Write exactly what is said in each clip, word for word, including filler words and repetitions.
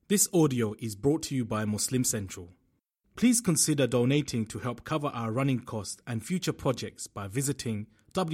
This audio is brought to you by Muslim Central. Please consider donating to help cover our running costs and future projects by visiting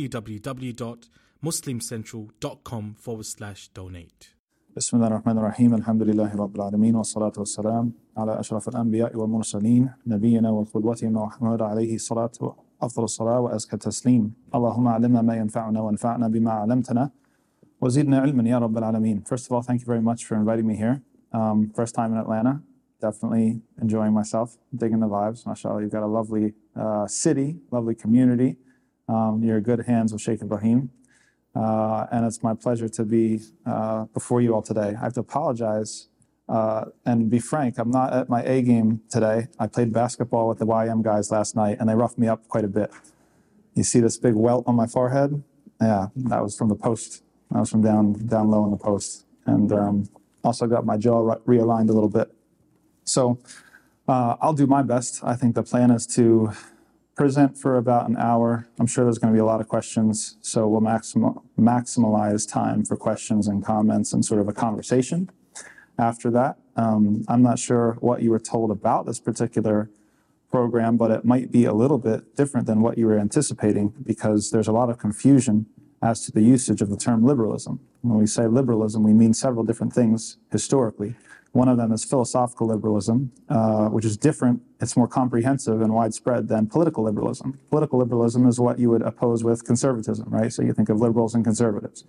www.muslimcentral.com forward slash donate. بسم الله الرحمن الرحيم الحمد لله رب العالمين والصلاة والسلام على أشرف الأنبياء والمرسلين نبينا وقدوتنا محمد عليه الصلاة أفضل الصلاة وأزكى التسليم اللهم علمنا ما ينفعنا وانفعنا بما علمتنا وزدنا علما يا رب العالمين. First of all, thank you very much for inviting me here. Um, first time in Atlanta, definitely enjoying myself, digging the vibes. MashaAllah, you've got a lovely uh, city, lovely community. Um, you're in good hands with Sheikh Ibrahim. Uh, and it's my pleasure to be uh, before you all today. I have to apologize uh, and be frank, I'm not at my A game today. I played basketball with the Y M guys last night and they roughed me up quite a bit. You see this big welt on my forehead? Yeah, that was from the post. That was from down, down low in the post. And um, also got my jaw re- realigned a little bit. So uh, I'll do my best. I think the plan is to present for about an hour. I'm sure there's going to be a lot of questions, so we'll maxim- maximize time for questions and comments and sort of a conversation after that. Um, I'm not sure what you were told about this particular program, but it might be a little bit different than what you were anticipating because there's a lot of confusion as to the usage of the term liberalism. When we say liberalism, we mean several different things historically. One of them is philosophical liberalism, uh, which is different. It's more comprehensive and widespread than political liberalism. Political liberalism is what you would oppose with conservatism, right? So you think of liberals and conservatives.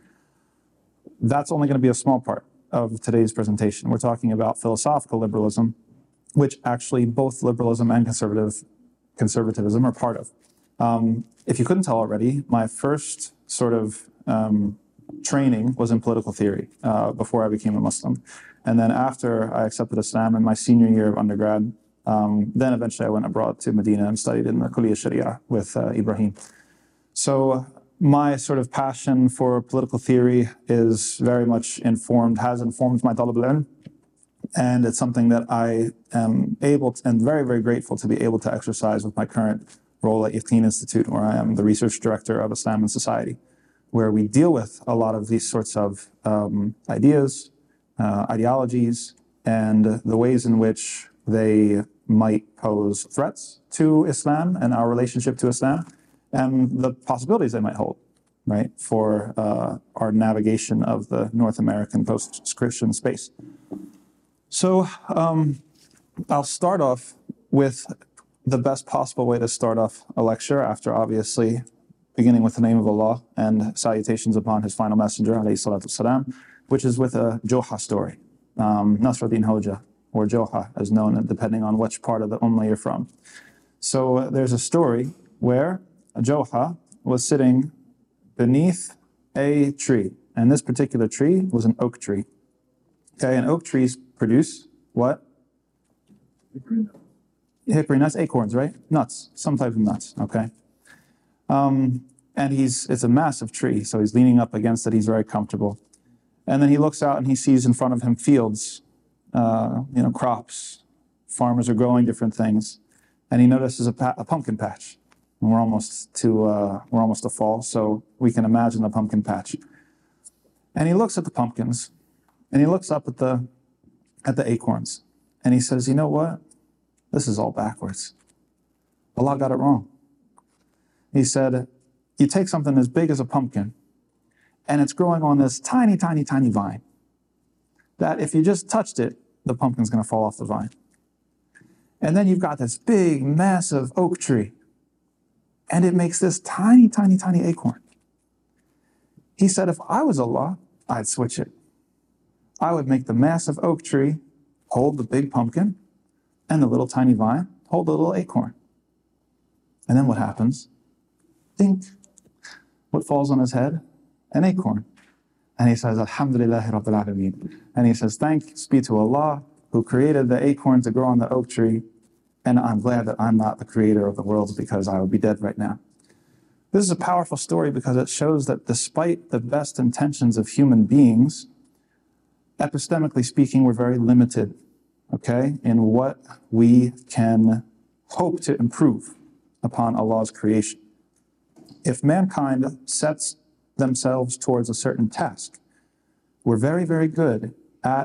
That's only going to be a small part of today's presentation. We're talking about philosophical liberalism, which actually both liberalism and conservative conservatism are part of. Um, if you couldn't tell already, my first sort of um, training was in political theory uh, before I became a Muslim. And then after I accepted Islam in my senior year of undergrad, um, then eventually I went abroad to Medina and studied in the Kuliya Sharia with uh, Ibrahim. So my sort of passion for political theory is very much informed, has informed my talib al-ilm. And it's something that I am able to, and very, very grateful to be able to exercise with my current role at Yaqeen Institute, where I am the research director of Islam and Society, where we deal with a lot of these sorts of um, ideas, uh, ideologies, and the ways in which they might pose threats to Islam and our relationship to Islam, and the possibilities they might hold, right, for uh, our navigation of the North American post-Christian space. So um, I'll start off with the best possible way to start off a lecture after obviously beginning with the name of Allah and salutations upon His final messenger, alayhi salatu wasalam, which is with a Joha story, um, Nasruddin Hoja, or Joha as known, depending on which part of the Ummah you're from. So uh, there's a story where Joha was sitting beneath a tree, and this particular tree was an oak tree. Okay, and oak trees produce what? Hickory nuts, acorns, right? Nuts, some type of nuts, okay? Um, and he's, it's a massive tree, so he's leaning up against it, he's very comfortable. And then he looks out and he sees in front of him fields, uh, you know, crops, farmers are growing different things. And he notices a, pa- a pumpkin patch. And we're almost to, uh, we're almost to fall, so we can imagine the pumpkin patch. And he looks at the pumpkins, and he looks up at the, at the acorns, and he says, you know what? This is all backwards. Allah got it wrong. He said, you take something as big as a pumpkin, and it's growing on this tiny, tiny, tiny vine, that if you just touched it, the pumpkin's going to fall off the vine. And then you've got this big, massive oak tree, and it makes this tiny, tiny, tiny acorn. He said, if I was Allah, I'd switch it. I would make the massive oak tree hold the big pumpkin, and the little tiny vine hold the little acorn. And then what happens? Think. What falls on his head? An acorn. And he says, Alhamdulillahi Rabbil Alameen. And he says, thanks be to Allah who created the acorn to grow on the oak tree. And I'm glad that I'm not the creator of the worlds because I would be dead right now. This is a powerful story because it shows that despite the best intentions of human beings, epistemically speaking, we're very limited, okay, in what we can hope to improve upon Allah's creation. If mankind sets themselves towards a certain task, we're very, very good at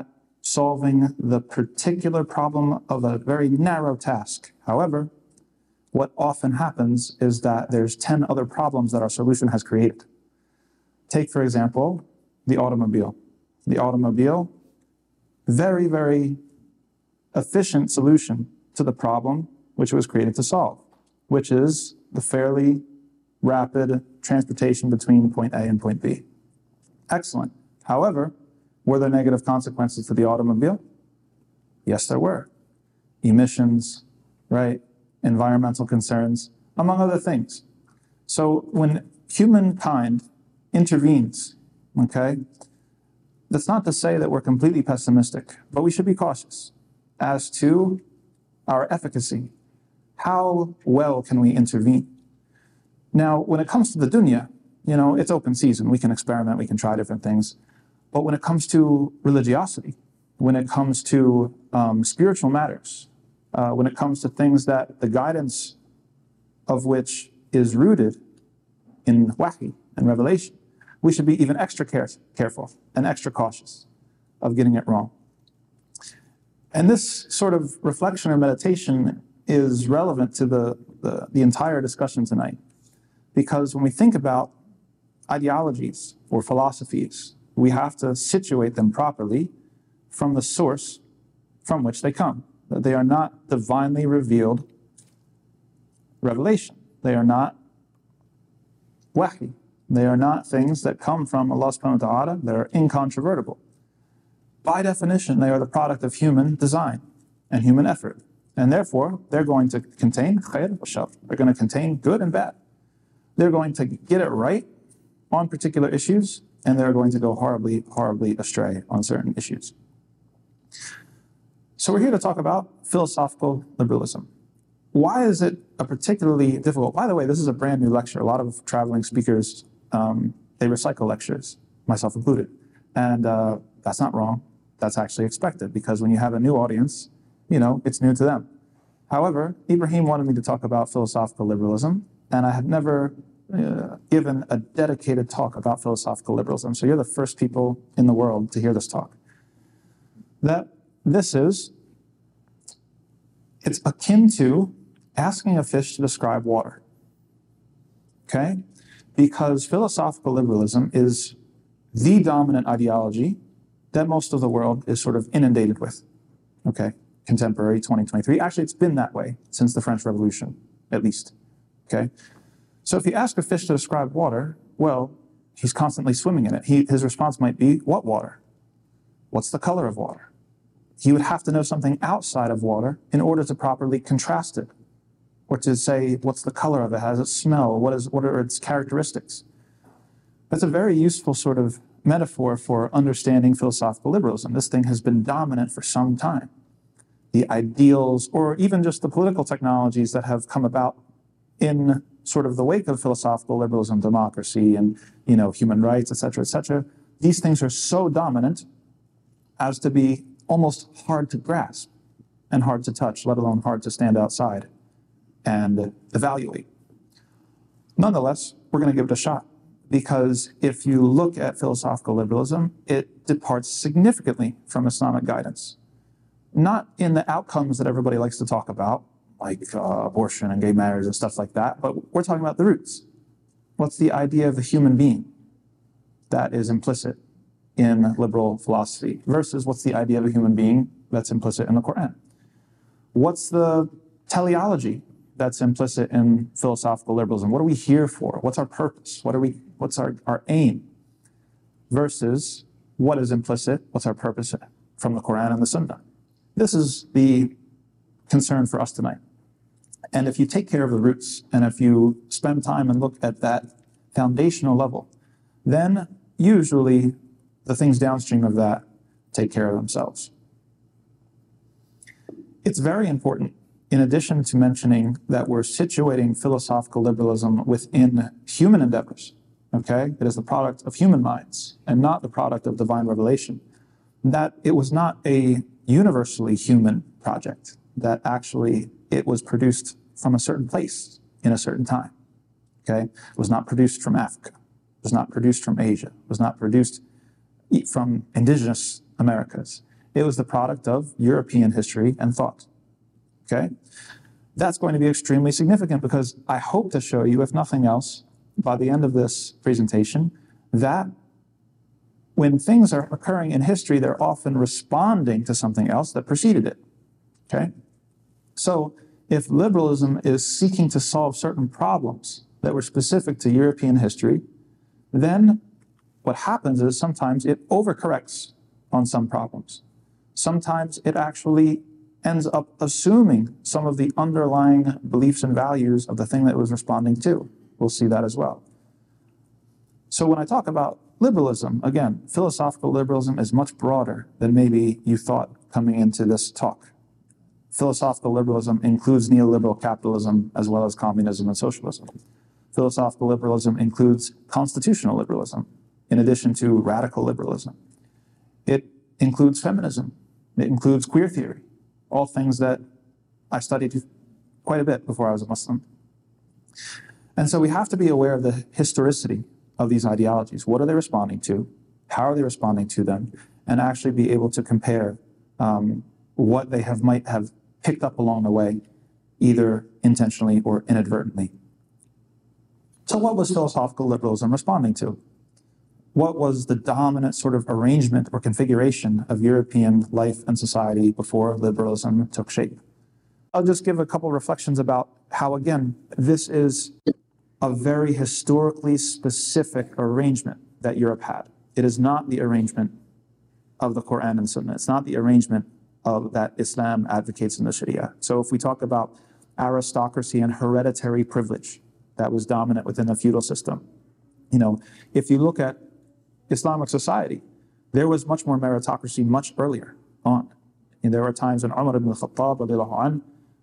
solving the particular problem of a very narrow task. However, what often happens is that there's ten other problems that our solution has created. Take, for example, the automobile. The automobile, very, very efficient solution to the problem which it was created to solve, which is the fairly rapid transportation between point A and point B. Excellent. However, were there negative consequences to the automobile? Yes, there were. Emissions, right? Environmental concerns, among other things. So when humankind intervenes, okay, that's not to say that we're completely pessimistic, but we should be cautious as to our efficacy. How well can we intervene? Now, when it comes to the dunya, you know, it's open season. We can experiment, we can try different things. But when it comes to religiosity, when it comes to um, spiritual matters, uh, when it comes to things that the guidance of which is rooted in wahi and revelation, we should be even extra care careful and extra cautious of getting it wrong. And this sort of reflection or meditation is relevant to the, the, the entire discussion tonight. Because when we think about ideologies or philosophies, we have to situate them properly from the source from which they come. That they are not divinely revealed revelation. They are not wahi. They are not things that come from Allah subhanahu wa ta'ala that are incontrovertible. By definition, they are the product of human design and human effort. And therefore, they're going to contain khair wa shar. They're going to contain good and bad. They're going to get it right on particular issues, and they're going to go horribly, horribly astray on certain issues. So we're here to talk about philosophical liberalism. Why is it a particularly difficult? By the way, this is a brand new lecture. A lot of traveling speakers, um, they recycle lectures, myself included. And uh, that's not wrong. That's actually expected, because when you have a new audience, you know, it's new to them. However, Ibrahim wanted me to talk about philosophical liberalism, and I have never uh, given a dedicated talk about philosophical liberalism. So you're the first people in the world to hear this talk. That this is, it's akin to asking a fish to describe water. Okay? Because philosophical liberalism is the dominant ideology that most of the world is sort of inundated with. Okay? Contemporary twenty twenty-three. Actually, it's been that way since the French Revolution, at least. Okay? So if you ask a fish to describe water, well, he's constantly swimming in it. He, his response might be, what water? What's the color of water? He would have to know something outside of water in order to properly contrast it, or to say, what's the color of it? How does it smell? What is, what are its characteristics? That's a very useful sort of metaphor for understanding philosophical liberalism. This thing has been dominant for some time. The ideals, or even just the political technologies that have come about in sort of the wake of philosophical liberalism, democracy, and, you know, human rights, et cetera, et cetera, these things are so dominant as to be almost hard to grasp and hard to touch, let alone hard to stand outside and evaluate. Nonetheless, we're going to give it a shot, because if you look at philosophical liberalism, it departs significantly from Islamic guidance. Not in the outcomes that everybody likes to talk about, like uh, abortion and gay marriage and stuff like that, but we're talking about the roots. What's the idea of the human being that is implicit in liberal philosophy versus what's the idea of a human being that's implicit in the Quran? What's the teleology that's implicit in philosophical liberalism? What are we here for? What's our purpose? What are we, what's our, our aim? Versus what is implicit, what's our purpose from the Quran and the Sunnah? This is the concern for us tonight. And if you take care of the roots, and if you spend time and look at that foundational level, then usually the things downstream of that take care of themselves. It's very important, in addition to mentioning that we're situating philosophical liberalism within human endeavors, okay? It is the product of human minds and not the product of divine revelation. That it was not a universally human project, that actually it was produced from a certain place in a certain time, okay? It was not produced from Africa. It was not produced from Asia. It was not produced from indigenous Americas. It was the product of European history and thought. Okay? That's going to be extremely significant because I hope to show you, if nothing else, by the end of this presentation, that when things are occurring in history, they're often responding to something else that preceded it. Okay? So if liberalism is seeking to solve certain problems that were specific to European history, then what happens is sometimes it overcorrects on some problems. Sometimes it actually ends up assuming some of the underlying beliefs and values of the thing that it was responding to. We'll see that as well. So when I talk about liberalism, again, philosophical liberalism is much broader than maybe you thought coming into this talk. Philosophical liberalism includes neoliberal capitalism as well as communism and socialism. Philosophical liberalism includes constitutional liberalism in addition to radical liberalism. It includes feminism. It includes queer theory, all things that I studied quite a bit before I was a Muslim. And so we have to be aware of the historicity of these ideologies. What are they responding to? How are they responding to them? And actually be able to compare um, what they have might have picked up along the way, either intentionally or inadvertently. So what was philosophical liberalism responding to? What was the dominant sort of arrangement or configuration of European life and society before liberalism took shape? I'll just give a couple reflections about how, again, this is a very historically specific arrangement that Europe had. It is not the arrangement of the Quran and Sunnah. It's not the arrangement of that Islam advocates in the Sharia. So if we talk about aristocracy and hereditary privilege that was dominant within the feudal system, you know, if you look at Islamic society, there was much more meritocracy much earlier on. And there were times when Umar ibn al-Khattab radiallahu anh,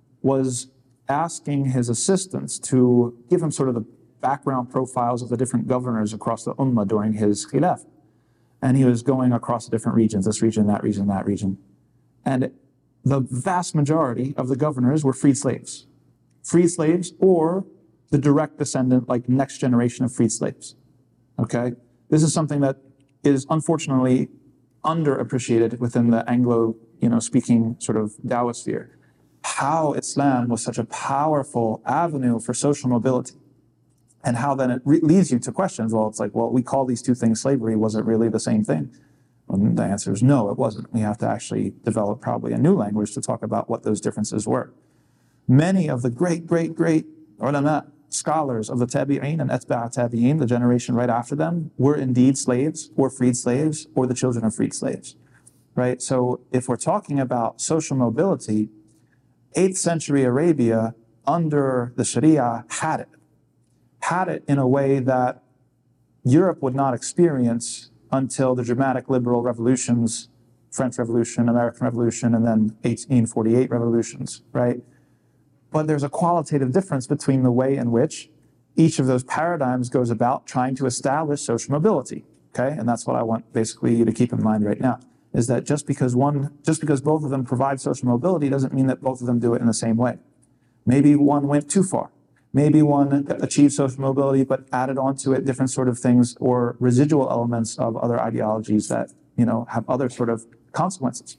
was asking his assistants to give him sort of the background profiles of the different governors across the Ummah during his khilaf. And he was going across the different regions, this region, that region, that region. And the vast majority of the governors were freed slaves. Freed slaves or the direct descendant, like next generation of freed slaves. Okay? This is something that is unfortunately underappreciated within the Anglo, you know, speaking sort of Dawah sphere. How Islam was such a powerful avenue for social mobility. And how then it re- leads you to questions. Well, it's like, well, we call these two things slavery. Was it really the same thing? And the answer is no, it wasn't. We have to actually develop probably a new language to talk about what those differences were. Many of the great, great, great ulama, scholars of the tabi'een and atba' tabi'een, the generation right after them, were indeed slaves or freed slaves or the children of freed slaves, right? So if we're talking about social mobility, eighth century Arabia under the Sharia had it, had it in a way that Europe would not experience until the dramatic liberal revolutions, French Revolution, American Revolution, and then eighteen forty-eight revolutions, right? But there's a qualitative difference between the way in which each of those paradigms goes about trying to establish social mobility, okay? And that's what I want basically you to keep in mind right now, is that just because one, just because both of them provide social mobility doesn't mean that both of them do it in the same way. Maybe one went too far. Maybe one achieved social mobility but added onto it different sort of things or residual elements of other ideologies that, you know, have other sort of consequences.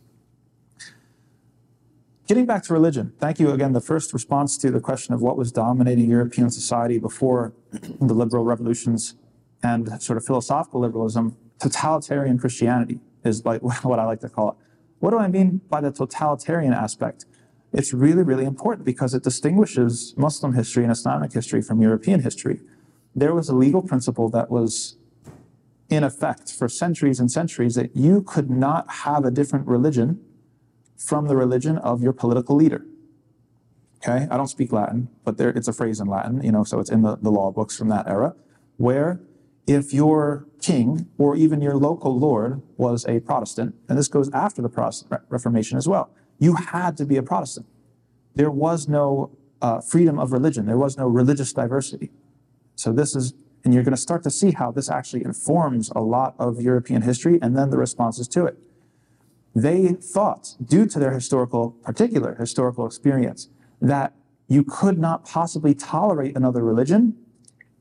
Getting back to religion, thank you again. The first response to the question of what was dominating European society before the liberal revolutions and sort of philosophical liberalism, totalitarian Christianity is like what I like to call it. What do I mean by the totalitarian aspect? It's really, really important because it distinguishes Muslim history and Islamic history from European history. There was a legal principle that was in effect for centuries and centuries that you could not have a different religion from the religion of your political leader. Okay, I don't speak Latin, but there it's a phrase in Latin, you know, so it's in the, the law books from that era, where if your king or even your local lord was a Protestant, and this goes after the Protestant Reformation as well, you had to be a Protestant. There was no uh, freedom of religion. There was no religious diversity. So this is, and you're going to start to see how this actually informs a lot of European history and then the responses to it. They thought, due to their historical, particular historical experience, that you could not possibly tolerate another religion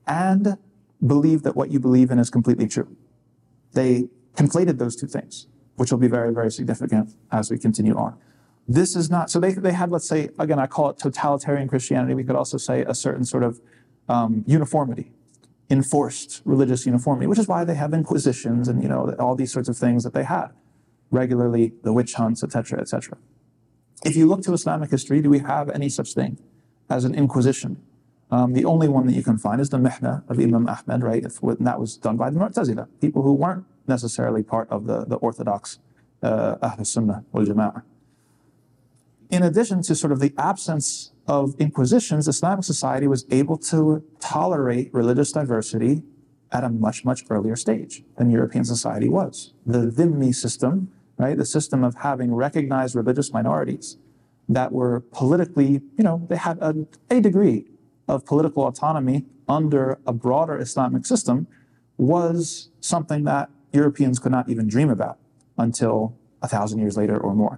and believe that what you believe in is completely true. They conflated those two things. which will be very, very significant as we continue on. This is not, so they, they had, let's say, again, I call it totalitarian Christianity. We could also say a certain sort of um, uniformity, enforced religious uniformity, which is why they have inquisitions and, you know, all these sorts of things that they had regularly, the witch hunts, et cetera, et cetera. If you look to Islamic history, do we have any such thing as an inquisition? Um, the only one that you can find is the Mihna of Imam Ahmed, right? And that was done by the Mu'tazila, people who weren't necessarily part of the, the orthodox uh, Ahl Sunnah wal Jama'ah. In addition to sort of the absence of inquisitions, Islamic society was able to tolerate religious diversity at a much, much earlier stage than European society was. The dhimmi system, right, the system of having recognized religious minorities that were politically, you know, they had a, a degree of political autonomy under a broader Islamic system, was something that Europeans could not even dream about until a thousand years later or more.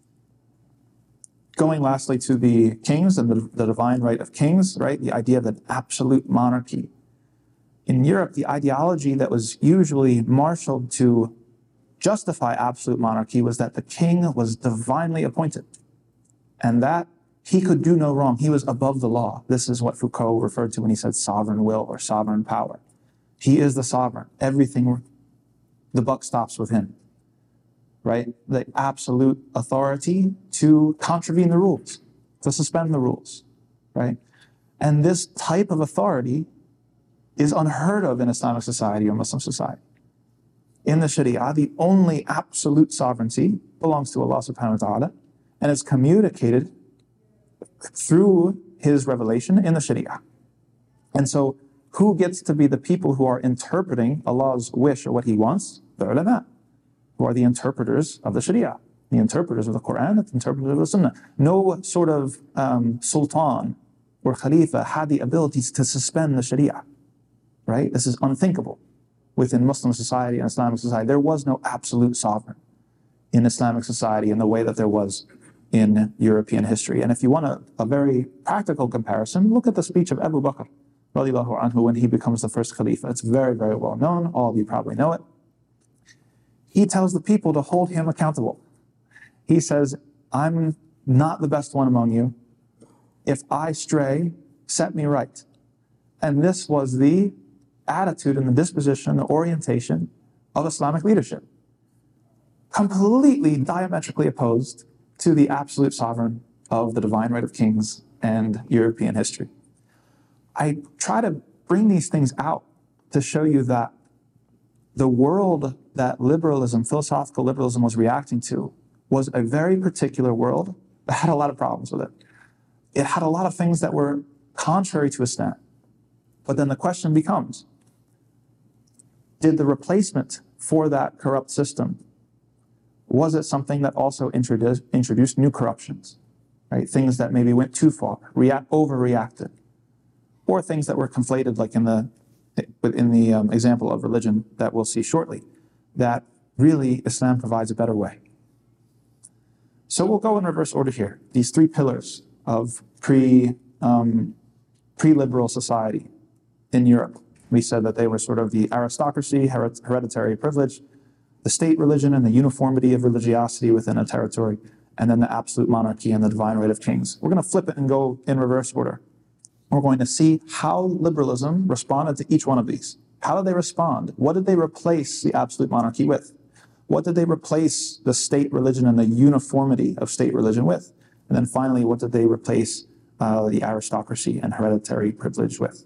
Going lastly to the kings and the, the divine right of kings, right? The idea of an absolute monarchy. In Europe, the ideology that was usually marshaled to justify absolute monarchy was that the king was divinely appointed and that he could do no wrong. He was above the law. This is what Foucault referred to when he said sovereign will or sovereign power. He is the sovereign. Everything, the buck stops with him. Right? The absolute authority to contravene the rules, to suspend the rules, right? And this type of authority is unheard of in Islamic society or Muslim society. In the Sharia, the only absolute sovereignty belongs to Allah subhanahu wa ta'ala, and is communicated through His revelation in the Sharia. And so, who gets to be the people who are interpreting Allah's wish or what He wants? The ulama, who are the interpreters of the Sharia, the interpreters of the Quran, the interpreters of the Sunnah. No sort of um, sultan or khalifa had the abilities to suspend the Sharia, right? This is unthinkable within Muslim society and Islamic society. There was no absolute sovereign in Islamic society in the way that there was in European history. And if you want a, a very practical comparison, look at the speech of Abu Bakr radiallahu anhu when he becomes the first Khalifa. It's very, very well known. All of you probably know it. He tells the people to hold him accountable. He says, I'm not the best one among you. If I stray, set me right. And this was the attitude and the disposition, the orientation of Islamic leadership. Completely diametrically opposed to the absolute sovereign of the divine right of kings and European history. I try to bring these things out to show you that the world that liberalism, philosophical liberalism, was reacting to was a very particular world that had a lot of problems with it. It had a lot of things that were contrary to Islam. But then the question becomes, did the replacement for that corrupt system, was it something that also introduced, introduced new corruptions, right? Things that maybe went too far, react, overreacted, or things that were conflated, like in the in the um, example of religion that we'll see shortly, that really Islam provides a better way. So we'll go in reverse order here. These three pillars of pre, um, pre-liberal society in Europe. We said that they were sort of the aristocracy, hereditary privilege, the state religion and the uniformity of religiosity within a territory, and then the absolute monarchy and the divine right of kings. We're going to flip it and go in reverse order. We're going to see how liberalism responded to each one of these. How did they respond? What did they replace the absolute monarchy with? What did they replace the state religion and the uniformity of state religion with? And then finally, what did they replace uh, the aristocracy and hereditary privilege with?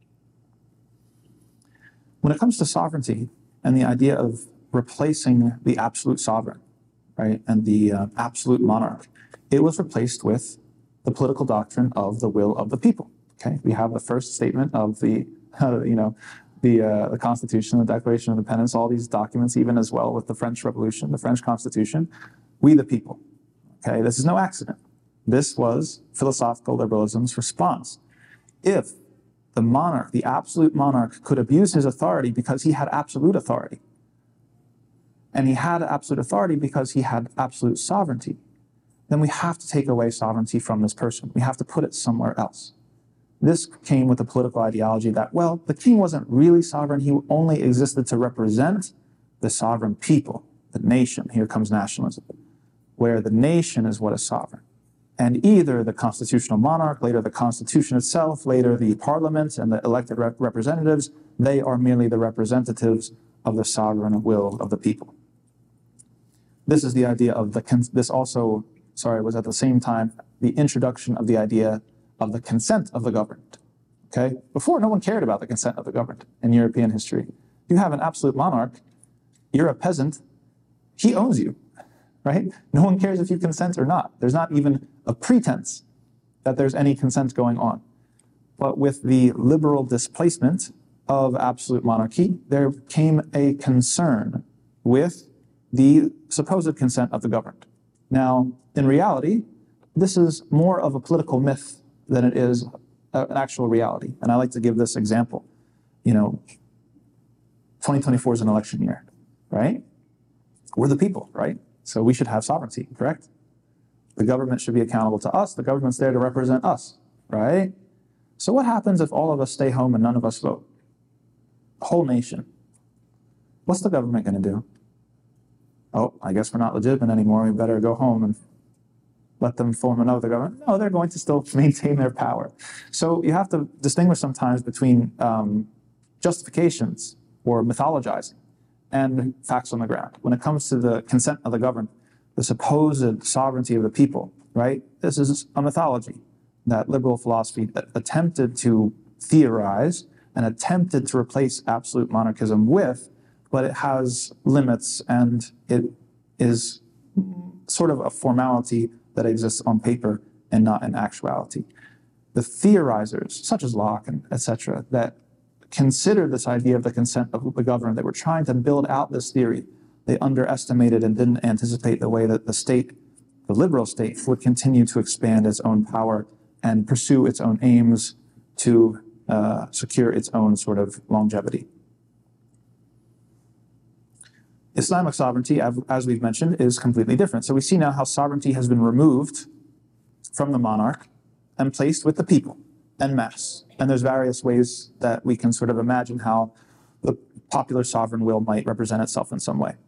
When it comes to sovereignty and the idea of replacing the absolute sovereign, right, and the uh, absolute monarch, it was replaced with the political doctrine of the will of the people. Okay, we have the first statement of the, uh, you know, the uh, the Constitution, the Declaration of Independence, all these documents, even as well with the French Revolution, the French Constitution. We the people. Okay, this is no accident. This was philosophical liberalism's response. If the monarch, the absolute monarch, could abuse his authority because he had absolute authority, and he had absolute authority because he had absolute sovereignty, then we have to take away sovereignty from this person. We have to put it somewhere else. This came with the political ideology that, well, the king wasn't really sovereign. He only existed to represent the sovereign people, the nation, here comes nationalism, where the nation is what is sovereign. And either the constitutional monarch, later the constitution itself, later the parliament and the elected rep representatives, they are merely the representatives of the sovereign will of the people. This is the idea of the, this also, sorry, was at the same time the introduction of the idea of the consent of the governed. Okay? Before, no one cared about the consent of the governed in European history. You have an absolute monarch, you're a peasant, he owns you, right? No one cares if you consent or not. There's not even a pretense that there's any consent going on. But with the liberal displacement of absolute monarchy, there came a concern with the supposed consent of the governed. Now, in reality, this is more of a political myth than it is a, an actual reality. And I like to give this example. You know, twenty twenty-four is an election year, right? We're the people, right? So we should have sovereignty, correct? The government should be accountable to us. The government's there to represent us, right? So what happens if all of us stay home and none of us vote? The whole nation. What's the government going to do? Oh, I guess we're not legitimate anymore. We better go home and let them form another government. No, they're going to still maintain their power. So you have to distinguish sometimes between um, justifications or mythologizing and facts on the ground. When it comes to the consent of the governed, the supposed sovereignty of the people, right? This is a mythology that liberal philosophy attempted to theorize and attempted to replace absolute monarchism with, but it has limits and it is sort of a formality that exists on paper and not in actuality. The theorizers, such as Locke and et cetera, that considered this idea of the consent of the governed, they were trying to build out this theory. They underestimated and didn't anticipate the way that the state, the liberal state, would continue to expand its own power and pursue its own aims to uh, secure its own sort of longevity. Islamic sovereignty, as we've mentioned, is completely different. So we see now how sovereignty has been removed from the monarch and placed with the people en masse. And there's various ways that we can sort of imagine how the popular sovereign will might represent itself in some way.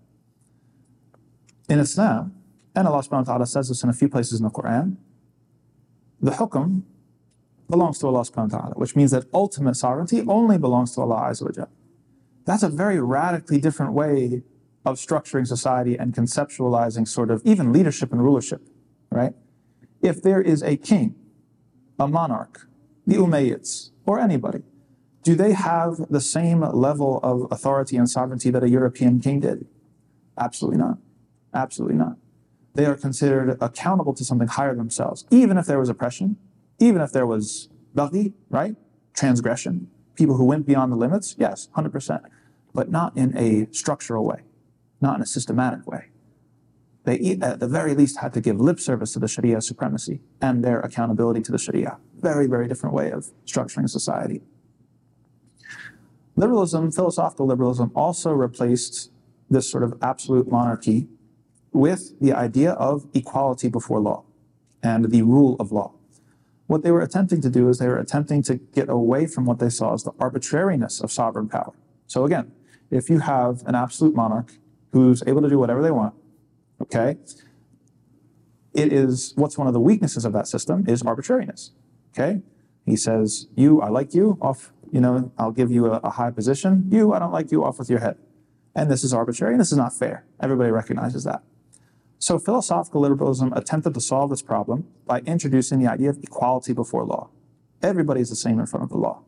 In Islam, and Allah subhanahu wa ta'ala says this in a few places in the Quran, the hukm belongs to Allah subhanahu wa ta'ala, which means that ultimate sovereignty only belongs to Allah Azza wa Jal. That's a very radically different way of structuring society and conceptualizing sort of even leadership and rulership, right? If there is a king, a monarch, the Umayyads, or anybody, do they have the same level of authority and sovereignty that a European king did? Absolutely not. Absolutely not. They are considered accountable to something higher than themselves, even if there was oppression, even if there was baghi, right? Transgression, people who went beyond the limits, yes, one hundred percent, but not in a structural way, not in a systematic way. They, at the very least, had to give lip service to the Sharia supremacy and their accountability to the Sharia. Very, very different way of structuring society. Liberalism, philosophical liberalism, also replaced this sort of absolute monarchy with the idea of equality before law and the rule of law. What they were attempting to do is they were attempting to get away from what they saw as the arbitrariness of sovereign power. So again, if you have an absolute monarch who's able to do whatever they want, okay, it is, what's one of the weaknesses of that system is arbitrariness, okay? He says, you, I like you, off, you know, I'll give you a, a high position. You, I don't like you, off with your head. And this is arbitrary, and this is not fair. Everybody recognizes that. So philosophical liberalism attempted to solve this problem by introducing the idea of equality before law. Everybody is the same in front of the law.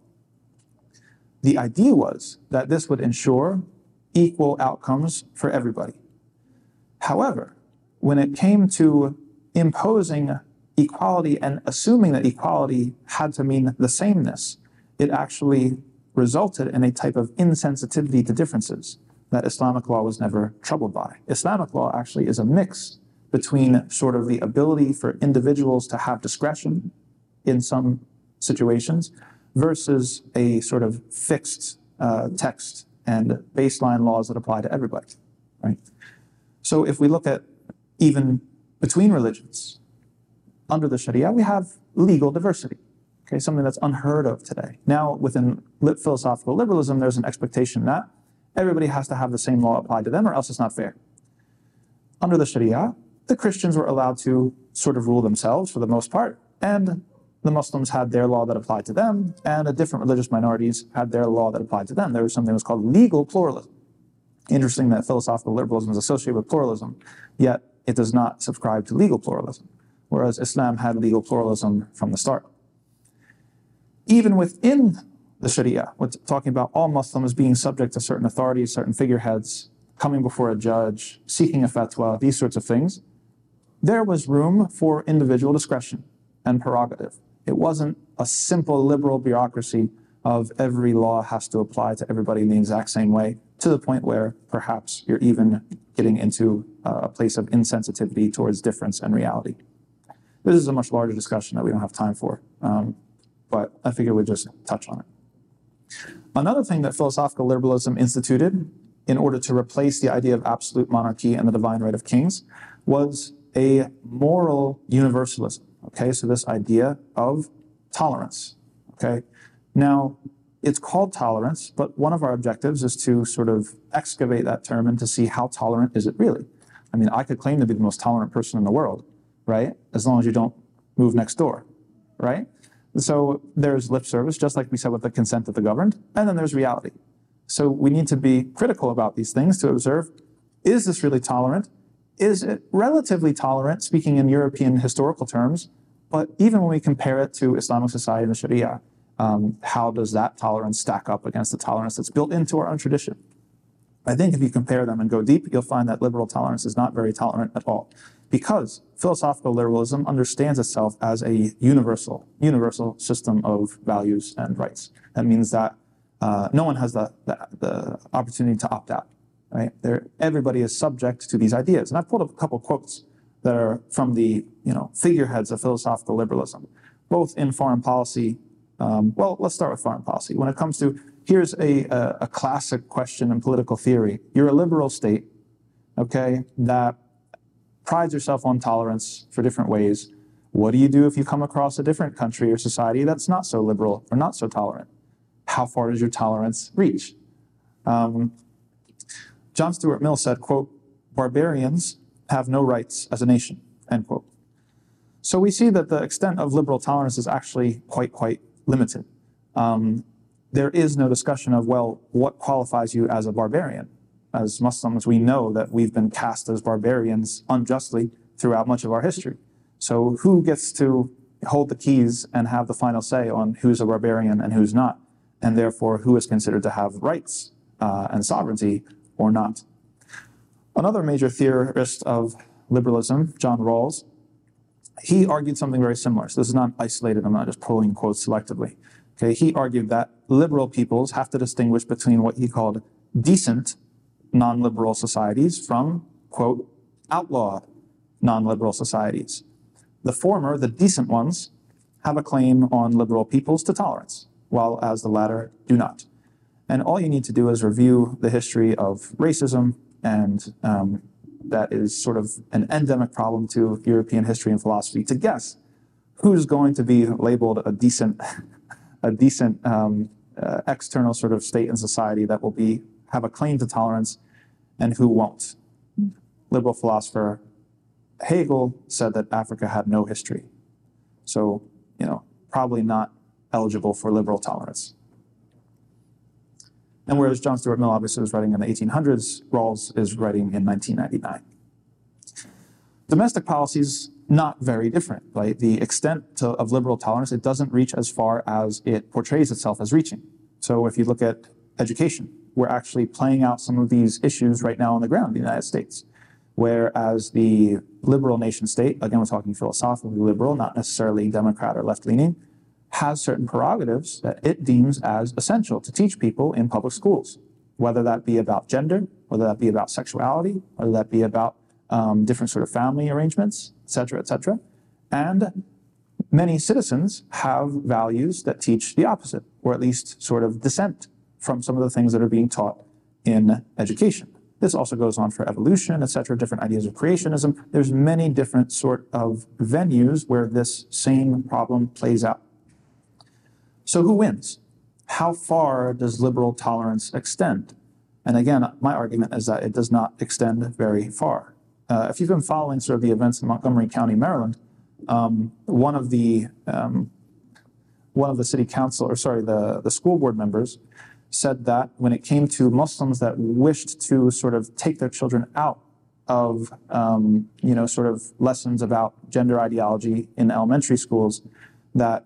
The idea was that this would ensure equal outcomes for everybody. However, when it came to imposing equality and assuming that equality had to mean the sameness, it actually resulted in a type of insensitivity to differences that Islamic law was never troubled by. Islamic law actually is a mix between sort of the ability for individuals to have discretion in some situations versus a sort of fixed uh, text and baseline laws that apply to everybody, right? So if we look at even between religions, under the Sharia, we have legal diversity, okay, something that's unheard of today. Now, within philosophical liberalism, there's an expectation that everybody has to have the same law applied to them or else it's not fair. under the Sharia, the Christians were allowed to sort of rule themselves for the most part, and the Muslims had their law that applied to them, and the different religious minorities had their law that applied to them. There was something that was called legal pluralism. Interesting that philosophical liberalism is associated with pluralism, yet it does not subscribe to legal pluralism, whereas Islam had legal pluralism from the start. Even within the Sharia, we're talking about all Muslims being subject to certain authorities, certain figureheads, coming before a judge, seeking a fatwa, these sorts of things, there was room for individual discretion and prerogative. It wasn't a simple liberal bureaucracy of every law has to apply to everybody in the exact same way, to the point where perhaps you're even getting into a place of insensitivity towards difference and reality. This is a much larger discussion that we don't have time for, um, but I figure we'd just touch on it. Another thing that philosophical liberalism instituted in order to replace the idea of absolute monarchy and the divine right of kings was a moral universalism. Okay, so this idea of tolerance. Okay, now it's called tolerance, but one of our objectives is to sort of excavate that term and to see how tolerant is it really. I mean, I could claim to be the most tolerant person in the world, right? As long as you don't move next door, right? So there's lip service, just like we said with the consent of the governed, and then there's reality. So we need to be critical about these things to observe, is this really tolerant? Is it relatively tolerant, speaking in European historical terms, but even when we compare it to Islamic society and the Sharia, um, how does that tolerance stack up against the tolerance that's built into our own tradition? I think if you compare them and go deep, you'll find that liberal tolerance is not very tolerant at all, because philosophical liberalism understands itself as a universal, universal system of values and rights. That means that uh, no one has the, the, the opportunity to opt out. Right? There, everybody is subject to these ideas. And I've pulled up a couple quotes that are from the you know, figureheads of philosophical liberalism, both in foreign policy. Um, well, let's start with foreign policy. When it comes to, here's a, a, a classic question in political theory. You're a liberal state, okay, that prides yourself on tolerance for different ways. What do you do if you come across a different country or society that's not so liberal or not so tolerant? How far does your tolerance reach? Um, John Stuart Mill said, quote, "Barbarians have no rights as a nation," end quote. So we see that the extent of liberal tolerance is actually quite, quite limited. Um, there is no discussion of, well, what qualifies you as a barbarian? As Muslims, we know that we've been cast as barbarians unjustly throughout much of our history. So who gets to hold the keys and have the final say on who's a barbarian and who's not, and therefore who is considered to have rights uh, and sovereignty or not? Another major theorist of liberalism, John Rawls, he argued something very similar. So this is not isolated, I'm not just pulling quotes selectively. Okay, he argued that liberal peoples have to distinguish between what he called decent non-liberal societies from, quote, outlawed non-liberal societies. The former, the decent ones, have a claim on liberal peoples to tolerance, while as the latter do not. And all you need to do is review the history of racism, and um, that is sort of an endemic problem to European history and philosophy, to guess who's going to be labeled a decent, a decent um, uh, external sort of state and society that will be have a claim to tolerance, and who won't. Liberal philosopher Hegel said that Africa had no history, so you know probably not eligible for liberal tolerance. And whereas John Stuart Mill obviously was writing in the eighteen hundreds, Rawls is writing in nineteen ninety-nine. Domestic policies, not very different. Right? The extent to, of liberal tolerance, it doesn't reach as far as it portrays itself as reaching. So if you look at education, we're actually playing out some of these issues right now on the ground in the United States. Whereas the liberal nation state, again, we're talking philosophically liberal, not necessarily Democrat or left-leaning, has certain prerogatives that it deems as essential to teach people in public schools, whether that be about gender, whether that be about sexuality, whether that be about um, different sort of family arrangements, et cetera, et cetera. And many citizens have values that teach the opposite, or at least sort of dissent from some of the things that are being taught in education. This also goes on for evolution, et cetera, different ideas of creationism. There's many different sort of venues where this same problem plays out. So who wins? How far does liberal tolerance extend? And again, my argument is that it does not extend very far. uh, if you've been following sort of the events in Montgomery County, Maryland, um, one of the um, one of the city council, or sorry, the, the school board members said that when it came to Muslims that wished to sort of take their children out of, um, you know, sort of lessons about gender ideology in elementary schools, that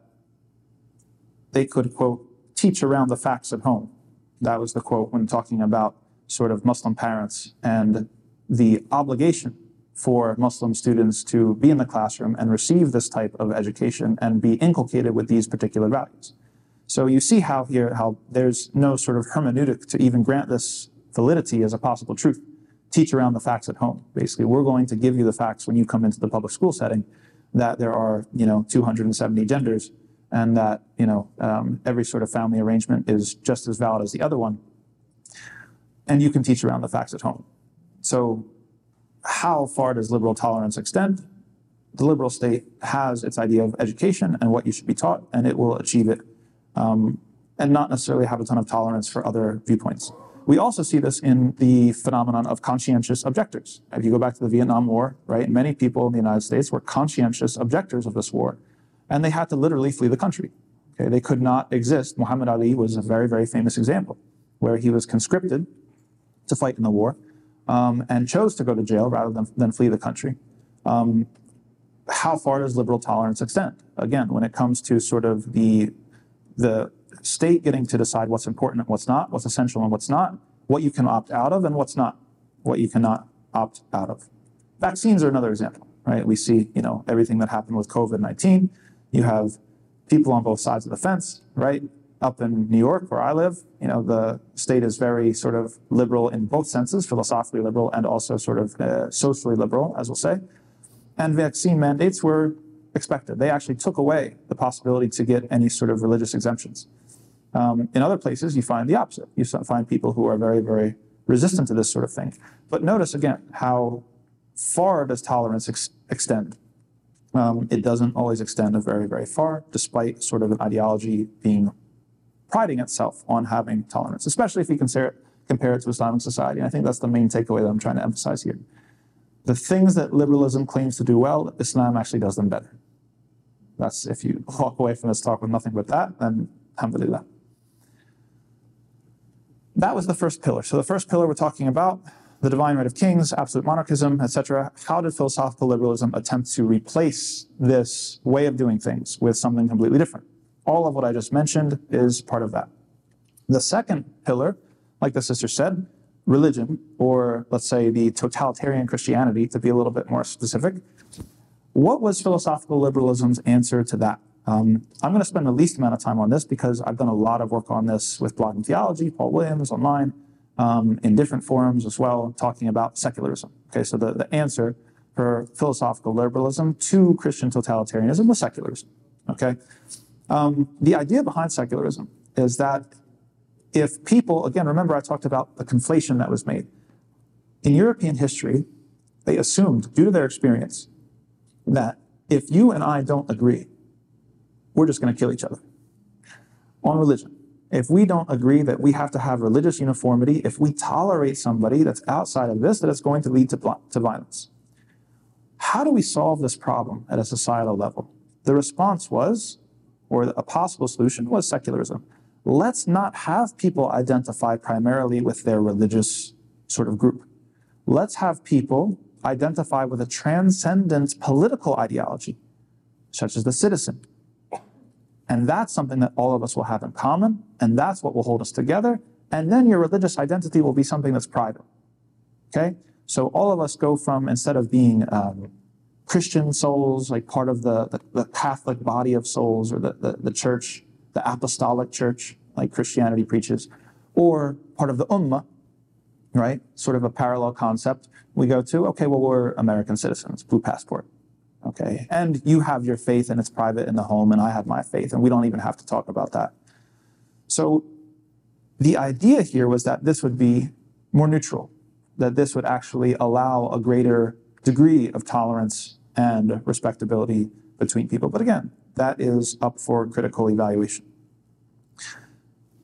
they could, quote, teach around the facts at home. That was the quote when talking about sort of Muslim parents and the obligation for Muslim students to be in the classroom and receive this type of education and be inculcated with these particular values. So you see how here, how there's no sort of hermeneutic to even grant this validity as a possible truth. Teach around the facts at home. Basically, we're going to give you the facts when you come into the public school setting that there are, you know, two hundred seventy genders, and that, you know, um, every sort of family arrangement is just as valid as the other one. And you can teach around the facts at home. So how far does liberal tolerance extend? The liberal state has its idea of education and what you should be taught, and it will achieve it, um, and not necessarily have a ton of tolerance for other viewpoints. We also see this in the phenomenon of conscientious objectors. If you go back to the Vietnam War, right, many people in the United States were conscientious objectors of this war, and they had to literally flee the country. Okay, they could not exist. Muhammad Ali was a very, very famous example, where he was conscripted to fight in the war, um, and chose to go to jail rather than, than flee the country. Um, how far does liberal tolerance extend? Again, when it comes to sort of the the state getting to decide what's important and what's not, what's essential and what's not, what you can opt out of and what's not, what you cannot opt out of. Vaccines are another example, right? We see, you know, everything that happened with COVID nineteen. You have people on both sides of the fence, right? Up in New York, where I live, you know, the state is very sort of liberal in both senses, philosophically liberal and also sort of uh, socially liberal, as we'll say. And vaccine mandates were expected. They actually took away the possibility to get any sort of religious exemptions. Um, in other places, you find the opposite. You find people who are very, very resistant to this sort of thing. But notice again, how far does tolerance ex extend? Um, it doesn't always extend very, very far, despite sort of an ideology being priding itself on having tolerance, especially if you compare it, compare it to Islamic society. And I think that's the main takeaway that I'm trying to emphasize here. The things that liberalism claims to do well, Islam actually does them better. That's, if you walk away from this talk with nothing but that, then alhamdulillah. That was the first pillar. So the first pillar we're talking about, the divine right of kings, absolute monarchism, et cetera. How did philosophical liberalism attempt to replace this way of doing things with something completely different? All of what I just mentioned is part of that. The second pillar, like the sister said, religion, or let's say the totalitarian Christianity, to be a little bit more specific. What was philosophical liberalism's answer to that? Um, I'm going to spend the least amount of time on this because I've done a lot of work on this with Blogging Theology, Paul Williams online, um, in different forums as well, talking about secularism. Okay, so the, the answer for philosophical liberalism to Christian totalitarianism was secularism. Okay, um, the idea behind secularism is that if people, again, remember I talked about the conflation that was made. In European history, they assumed, due to their experience, that if you and I don't agree, we're just going to kill each other. On religion, if we don't agree that we have to have religious uniformity, if we tolerate somebody that's outside of this, that it's going to lead to, to violence. How do we solve this problem at a societal level? The response was, or a possible solution was secularism. Let's not have people identify primarily with their religious sort of group. Let's have people identify with a transcendent political ideology, such as the citizen. And that's something that all of us will have in common, and that's what will hold us together. And then your religious identity will be something that's private. Okay? So all of us go from, instead of being um, Christian souls, like part of the, the, the Catholic body of souls, or the, the, the church, the apostolic church, like Christianity preaches, or part of the ummah, right? Sort of a parallel concept. We go to, okay, well, we're American citizens, blue passport. Okay, and you have your faith and it's private in the home, and I have my faith, and we don't even have to talk about that. So the idea here was that this would be more neutral, that this would actually allow a greater degree of tolerance and respectability between people. But again, that is up for critical evaluation.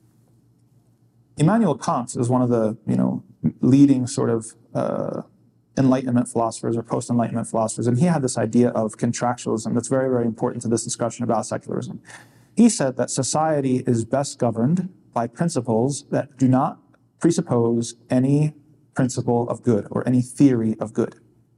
Immanuel Kant is one of the, you know, leading sort of uh, Enlightenment philosophers or post-Enlightenment philosophers, and he had this idea of contractualism that's very, very important to this discussion about secularism. He said that society is best governed by principles that do not presuppose any principle of good or any theory of good.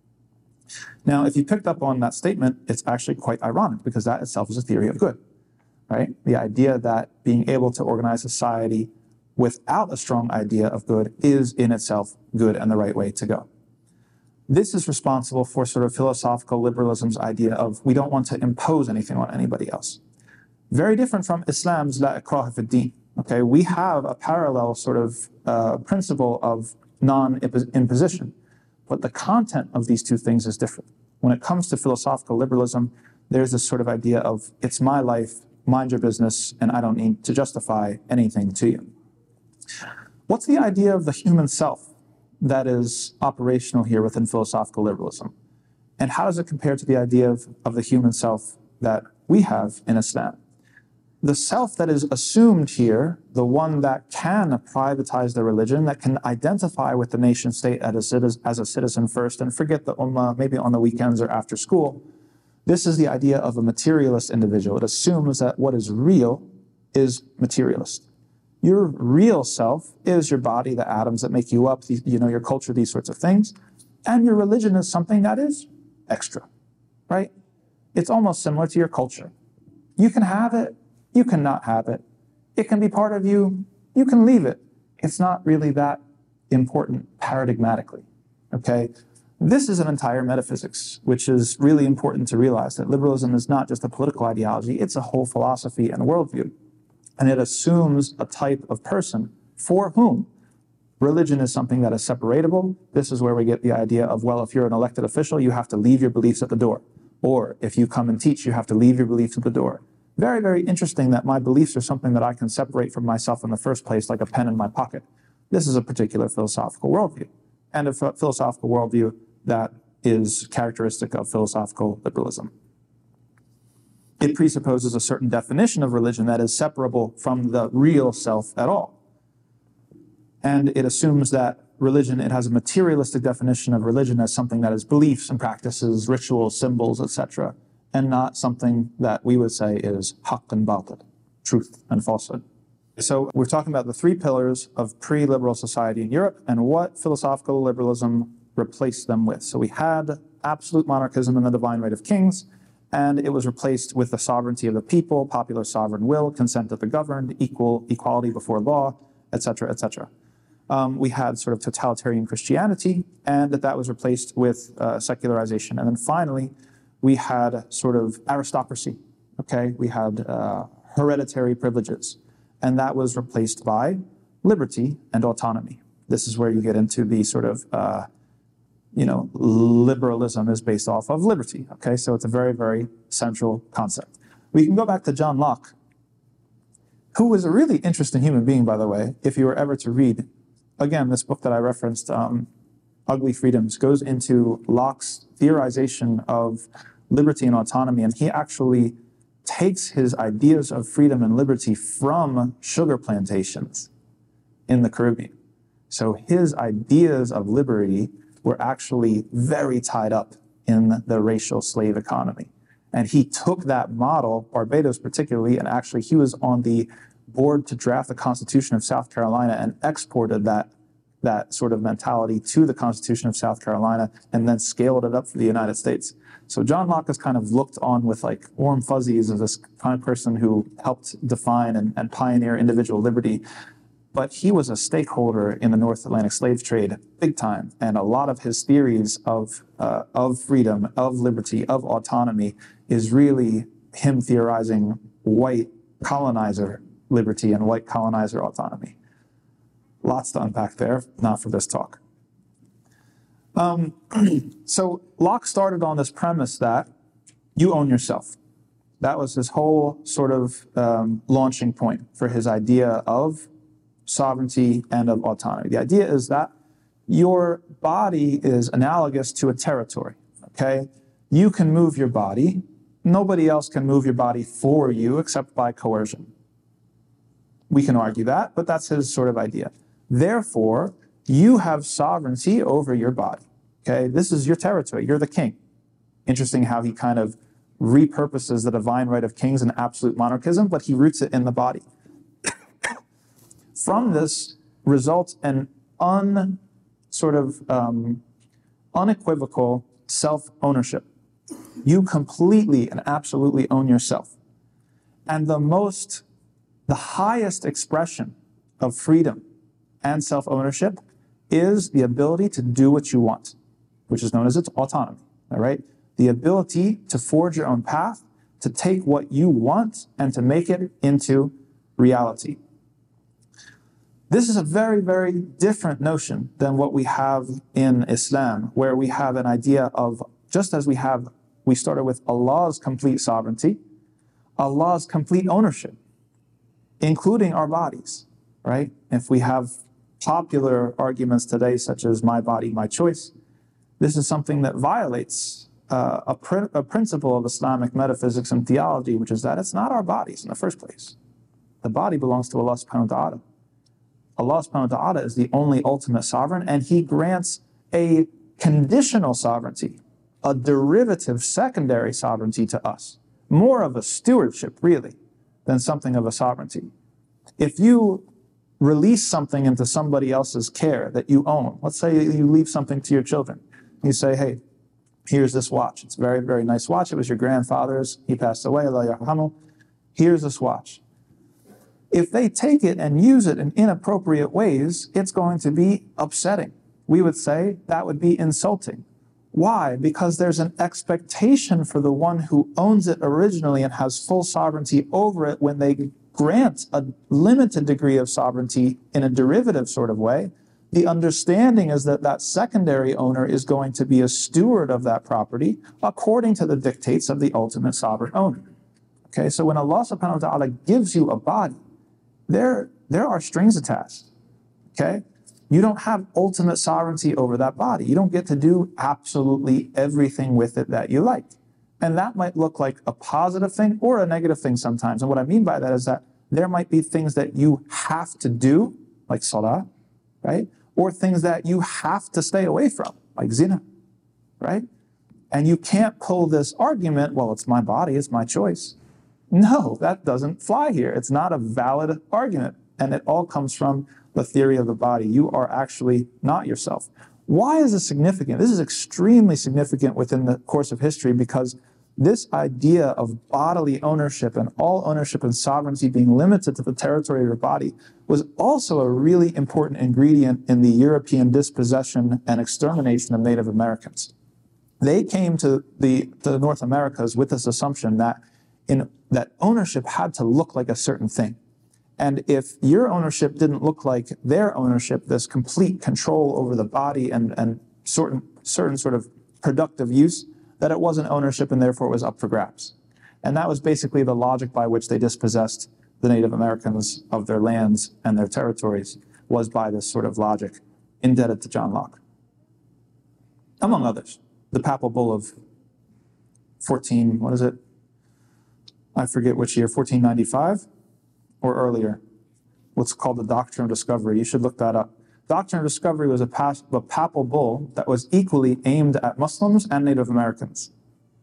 Now, if you picked up on that statement, it's actually quite ironic because that itself is a theory of good, right? The idea that being able to organize society without a strong idea of good is in itself good and the right way to go. This is responsible for sort of philosophical liberalism's idea of we don't want to impose anything on anybody else. Very different from Islam's la ikraha fi din. Okay, we have a parallel sort of uh, principle of non-imposition, but the content of these two things is different. When it comes to philosophical liberalism, there's this sort of idea of it's my life, mind your business, and I don't need to justify anything to you. What's the idea of the human self that is operational here within philosophical liberalism? And how does it compare to the idea of, of the human self that we have in Islam? The self that is assumed here, the one that can privatize the religion, that can identify with the nation state as a citizen, as a citizen first and forget the ummah maybe on the weekends or after school, this is the idea of a materialist individual. It assumes that what is real is materialist. Your real self is your body, the atoms that make you up, you know, your culture, these sorts of things. And your religion is something that is extra, right? It's almost similar to your culture. You can have it, you cannot have it. It can be part of you, you can leave it. It's not really that important paradigmatically, okay? This is an entire metaphysics, which is really important to realize that liberalism is not just a political ideology, it's a whole philosophy and worldview. And it assumes a type of person for whom religion is something that is separatable. This is where we get the idea of, well, if you're an elected official, you have to leave your beliefs at the door. Or if you come and teach, you have to leave your beliefs at the door. Very, very interesting that my beliefs are something that I can separate from myself in the first place, like a pen in my pocket. This is a particular philosophical worldview, and a philosophical worldview that is characteristic of philosophical liberalism. It presupposes a certain definition of religion that is separable from the real self at all. And it assumes that religion, it has a materialistic definition of religion as something that is beliefs and practices, rituals, symbols, et cetera, and not something that we would say is haqq and batil, truth and falsehood. So we're talking about the three pillars of pre-liberal society in Europe and what philosophical liberalism replaced them with. So we had absolute monarchism and the divine right of kings, and it was replaced with the sovereignty of the people, popular sovereign will, consent of the governed, equal equality before law, et cetera, et cetera. Um, we had sort of totalitarian Christianity, and that that was replaced with uh, secularization. And then finally, we had sort of aristocracy, okay? We had uh, hereditary privileges, and that was replaced by liberty and autonomy. This is where you get into the sort of, uh, you know, liberalism is based off of liberty, okay? So it's a very, very central concept. We can go back to John Locke, who was a really interesting human being, by the way, if you were ever to read. Again, this book that I referenced, um, Ugly Freedoms, goes into Locke's theorization of liberty and autonomy, and he actually takes his ideas of freedom and liberty from sugar plantations in the Caribbean. So his ideas of liberty were actually very tied up in the racial slave economy. And he took that model, Barbados particularly, and actually he was on the board to draft the Constitution of South Carolina and exported that that sort of mentality to the Constitution of South Carolina and then scaled it up for the United States. So John Locke is kind of looked on with like warm fuzzies as this kind of person who helped define and, and pioneer individual liberty. But he was a stakeholder in the North Atlantic slave trade big time. And a lot of his theories of, uh, of freedom, of liberty, of autonomy is really him theorizing white colonizer liberty and white colonizer autonomy. Lots to unpack there, not for this talk. Um, so Locke started on this premise that you own yourself. That was his whole sort of um, launching point for his idea of sovereignty and of autonomy. The idea is that your body is analogous to a territory, okay? You can move your body. Nobody else can move your body for you except by coercion. We can argue that, but that's his sort of idea. Therefore, you have sovereignty over your body. Okay, this is your territory. You're the king. Interesting how he kind of repurposes the divine right of kings and absolute monarchism, but he roots it in the body. From this results an un, sort of um, unequivocal self-ownership. You completely and absolutely own yourself. And the most, the highest expression of freedom and self-ownership is the ability to do what you want, which is known as its autonomy, all right? The ability to forge your own path, to take what you want and to make it into reality. This is a very, very different notion than what we have in Islam, where we have an idea of, just as we have, we started with Allah's complete sovereignty, Allah's complete ownership, including our bodies, right? If we have popular arguments today, such as my body, my choice, this is something that violates uh, a, pr a principle of Islamic metaphysics and theology, which is that it's not our bodies in the first place. The body belongs to Allah subhanahu wa ta'ala. Allah subhanahu wa ta'ala is the only ultimate sovereign, and he grants a conditional sovereignty, a derivative secondary sovereignty to us. More of a stewardship, really, than something of a sovereignty. If you release something into somebody else's care that you own, let's say you leave something to your children. You say, hey, here's this watch. It's a very, very nice watch. It was your grandfather's. He passed away. Allah yarhamu. Here's this watch. If they take it and use it in inappropriate ways, it's going to be upsetting. We would say that would be insulting. Why? Because there's an expectation for the one who owns it originally and has full sovereignty over it when they grant a limited degree of sovereignty in a derivative sort of way. The understanding is that that secondary owner is going to be a steward of that property according to the dictates of the ultimate sovereign owner. Okay, so when Allah subhanahu wa ta'ala gives you a body, there, there are strings attached. Okay? You don't have ultimate sovereignty over that body. You don't get to do absolutely everything with it that you like. And that might look like a positive thing or a negative thing sometimes. And what I mean by that is that there might be things that you have to do, like salah, right? Or things that you have to stay away from, like zina, right? And you can't pull this argument, well, it's my body, it's my choice. No, that doesn't fly here. It's not a valid argument. And it all comes from the theory of the body. You are actually not yourself. Why is this significant? This is extremely significant within the course of history because this idea of bodily ownership and all ownership and sovereignty being limited to the territory of your body was also a really important ingredient in the European dispossession and extermination of Native Americans. They came to the, to the North Americas with this assumption that, in, that ownership had to look like a certain thing. And if your ownership didn't look like their ownership, this complete control over the body and, and certain, certain sort of productive use, that it wasn't ownership and therefore it was up for grabs. And that was basically the logic by which they dispossessed the Native Americans of their lands and their territories, was by this sort of logic, indebted to John Locke. Among others, the papal bull of fourteen, what is it? I forget which year, fourteen ninety-five or earlier, what's called the Doctrine of Discovery. You should look that up. Doctrine of Discovery was a, pas a papal bull that was equally aimed at Muslims and Native Americans.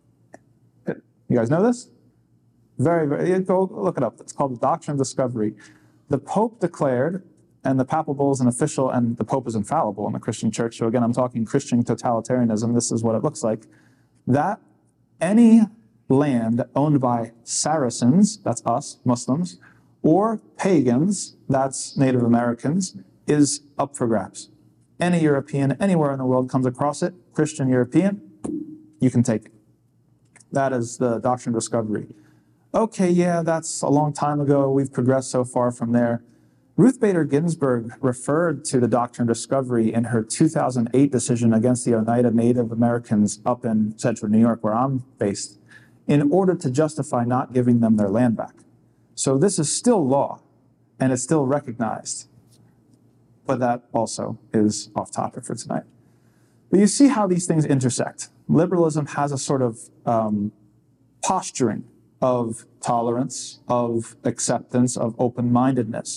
You guys know this? Very, very, go look it up. It's called the Doctrine of Discovery. The Pope declared, and the papal bull is an official, and the Pope is infallible in the Christian church. So again, I'm talking Christian totalitarianism. This is what it looks like. That any land owned by Saracens, that's us, Muslims, or pagans, that's Native Americans, is up for grabs. Any European, anywhere in the world comes across it, Christian European, you can take it. That is the Doctrine of Discovery. Okay, yeah, that's a long time ago. We've progressed so far from there. Ruth Bader Ginsburg referred to the Doctrine of Discovery in her two thousand eight decision against the Oneida Native Americans up in central New York, where I'm based, in order to justify not giving them their land back. So this is still law, and it's still recognized. But that also is off topic for tonight. But you see how these things intersect. Liberalism has a sort of um, posturing of tolerance, of acceptance, of open-mindedness.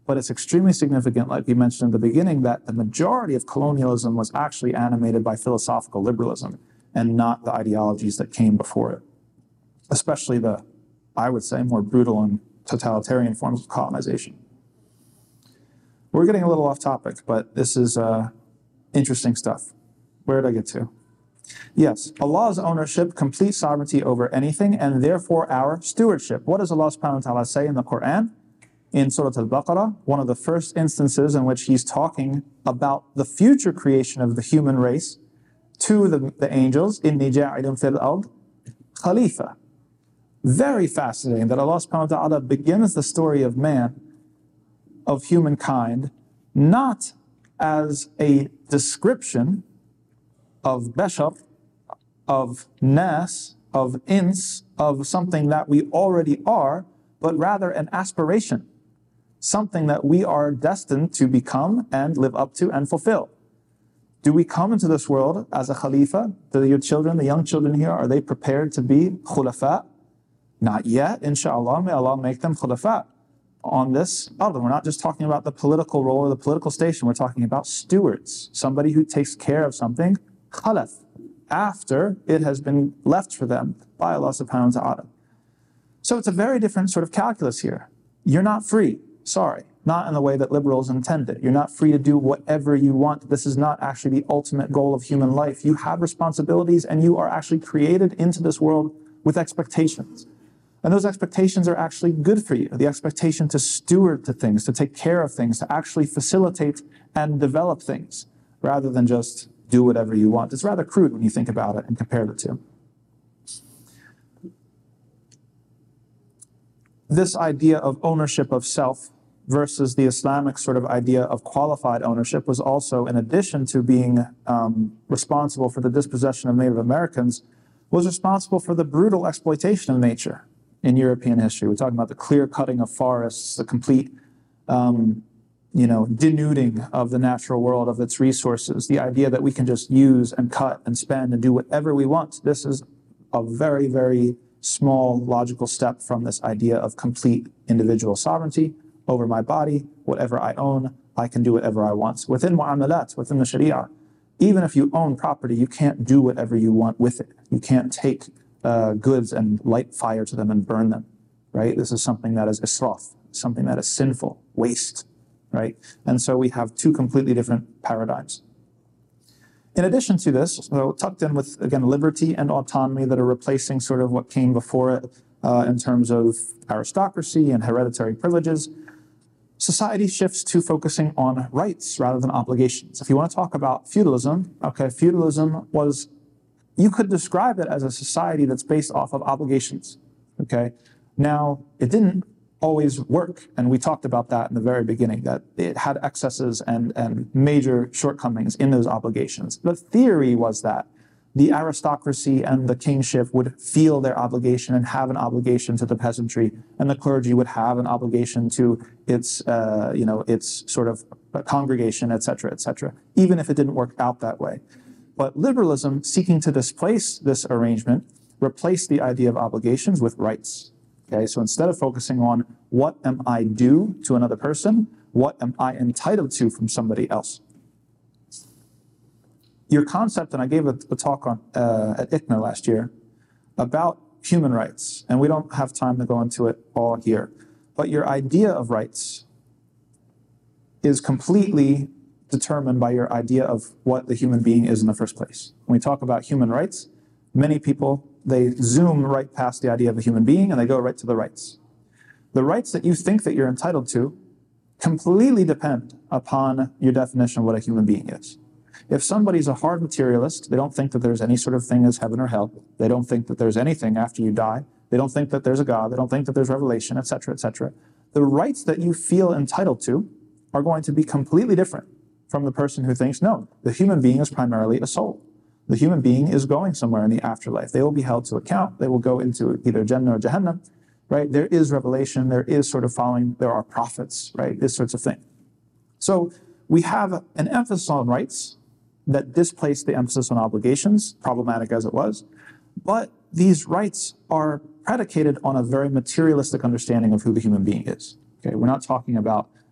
But it's extremely significant, like we mentioned in the beginning, that the majority of colonialism was actually animated by philosophical liberalism and not the ideologies that came before it, especially the, I would say, more brutal and totalitarian forms of colonization. We're getting a little off topic, but this is uh, interesting stuff. Where did I get to? Yes, Allah's ownership, complete sovereignty over anything, and therefore our stewardship. What does Allah subhanahu wa ta'ala say in the Quran? In Surah Al-Baqarah, one of the first instances in which he's talking about the future creation of the human race to the, the angels, إِنِّي جَاعِلٌ فِي الْأَرْضِ Khalifa. Very fascinating that Allah subhanahu wa ta'ala begins the story of man, of humankind, not as a description of bashar, of nas, of ins, of something that we already are, but rather an aspiration, something that we are destined to become and live up to and fulfill. Do we come into this world as a khalifa? Do your children, the young children here, are they prepared to be khulafa? Not yet, inshallah. May Allah make them khulafa on this other. We're not just talking about the political role or the political station. We're talking about stewards, somebody who takes care of something, khalaf, after it has been left for them by Allah subhanahu wa ta'ala. So it's a very different sort of calculus here. You're not free, sorry, not in the way that liberals intend it. You're not free to do whatever you want. This is not actually the ultimate goal of human life. You have responsibilities and you are actually created into this world with expectations. And those expectations are actually good for you. The expectation to steward to things, to take care of things, to actually facilitate and develop things, rather than just do whatever you want. It's rather crude when you think about it and compare the two. This idea of ownership of self versus the Islamic sort of idea of qualified ownership was also, in addition to being um, responsible for the dispossession of Native Americans, was responsible for the brutal exploitation of nature in European history. We're talking about the clear cutting of forests, the complete um, you know, denuding of the natural world of its resources, the idea that we can just use and cut and spend and do whatever we want. This is a very, very small logical step from this idea of complete individual sovereignty over my body. Whatever I own, I can do whatever I want. Within mu'amalat, within the Sharia, even if you own property, you can't do whatever you want with it. You can't take uh, goods and light fire to them and burn them, right? This is something that is israf, something that is sinful, waste, right? And so we have two completely different paradigms. In addition to this, so tucked in with, again, liberty and autonomy that are replacing sort of what came before it uh, in terms of aristocracy and hereditary privileges, society shifts to focusing on rights rather than obligations. If you want to talk about feudalism, okay, feudalism was, you could describe it as a society that's based off of obligations, okay? Now, it didn't always work, and we talked about that in the very beginning, that it had excesses and, and major shortcomings in those obligations. The theory was that the aristocracy and the kingship would feel their obligation and have an obligation to the peasantry, and the clergy would have an obligation to its, uh, you know, its sort of congregation, et cetera, et cetera, even if it didn't work out that way. But liberalism, seeking to displace this arrangement, replaced the idea of obligations with rights. Okay, so instead of focusing on what am I due to another person, what am I entitled to from somebody else? Your concept, and I gave a, a talk on uh, at I C N A last year about human rights, and we don't have time to go into it all here, but your idea of rights is completely determined by your idea of what the human being is in the first place. When we talk about human rights, many people, they zoom right past the idea of a human being and they go right to the rights. The rights that you think that you're entitled to completely depend upon your definition of what a human being is. If somebody's a hard materialist, they don't think that there's any sort of thing as heaven or hell. They don't think that there's anything after you die. They don't think that there's a God. They don't think that there's revelation, et cetera, et cetera. The rights that you feel entitled to are going to be completely different from the person who thinks, no, the human being is primarily a soul. The human being is going somewhere in the afterlife. They will be held to account. They will go into either Jannah or Jahannam, right? There is revelation. There is sort of following. There are prophets, right? This sorts of thing. So we have an emphasis on rights that displaced the emphasis on obligations, problematic as it was. But these rights are predicated on a very materialistic understanding of who the human being is. Okay, we're not talking about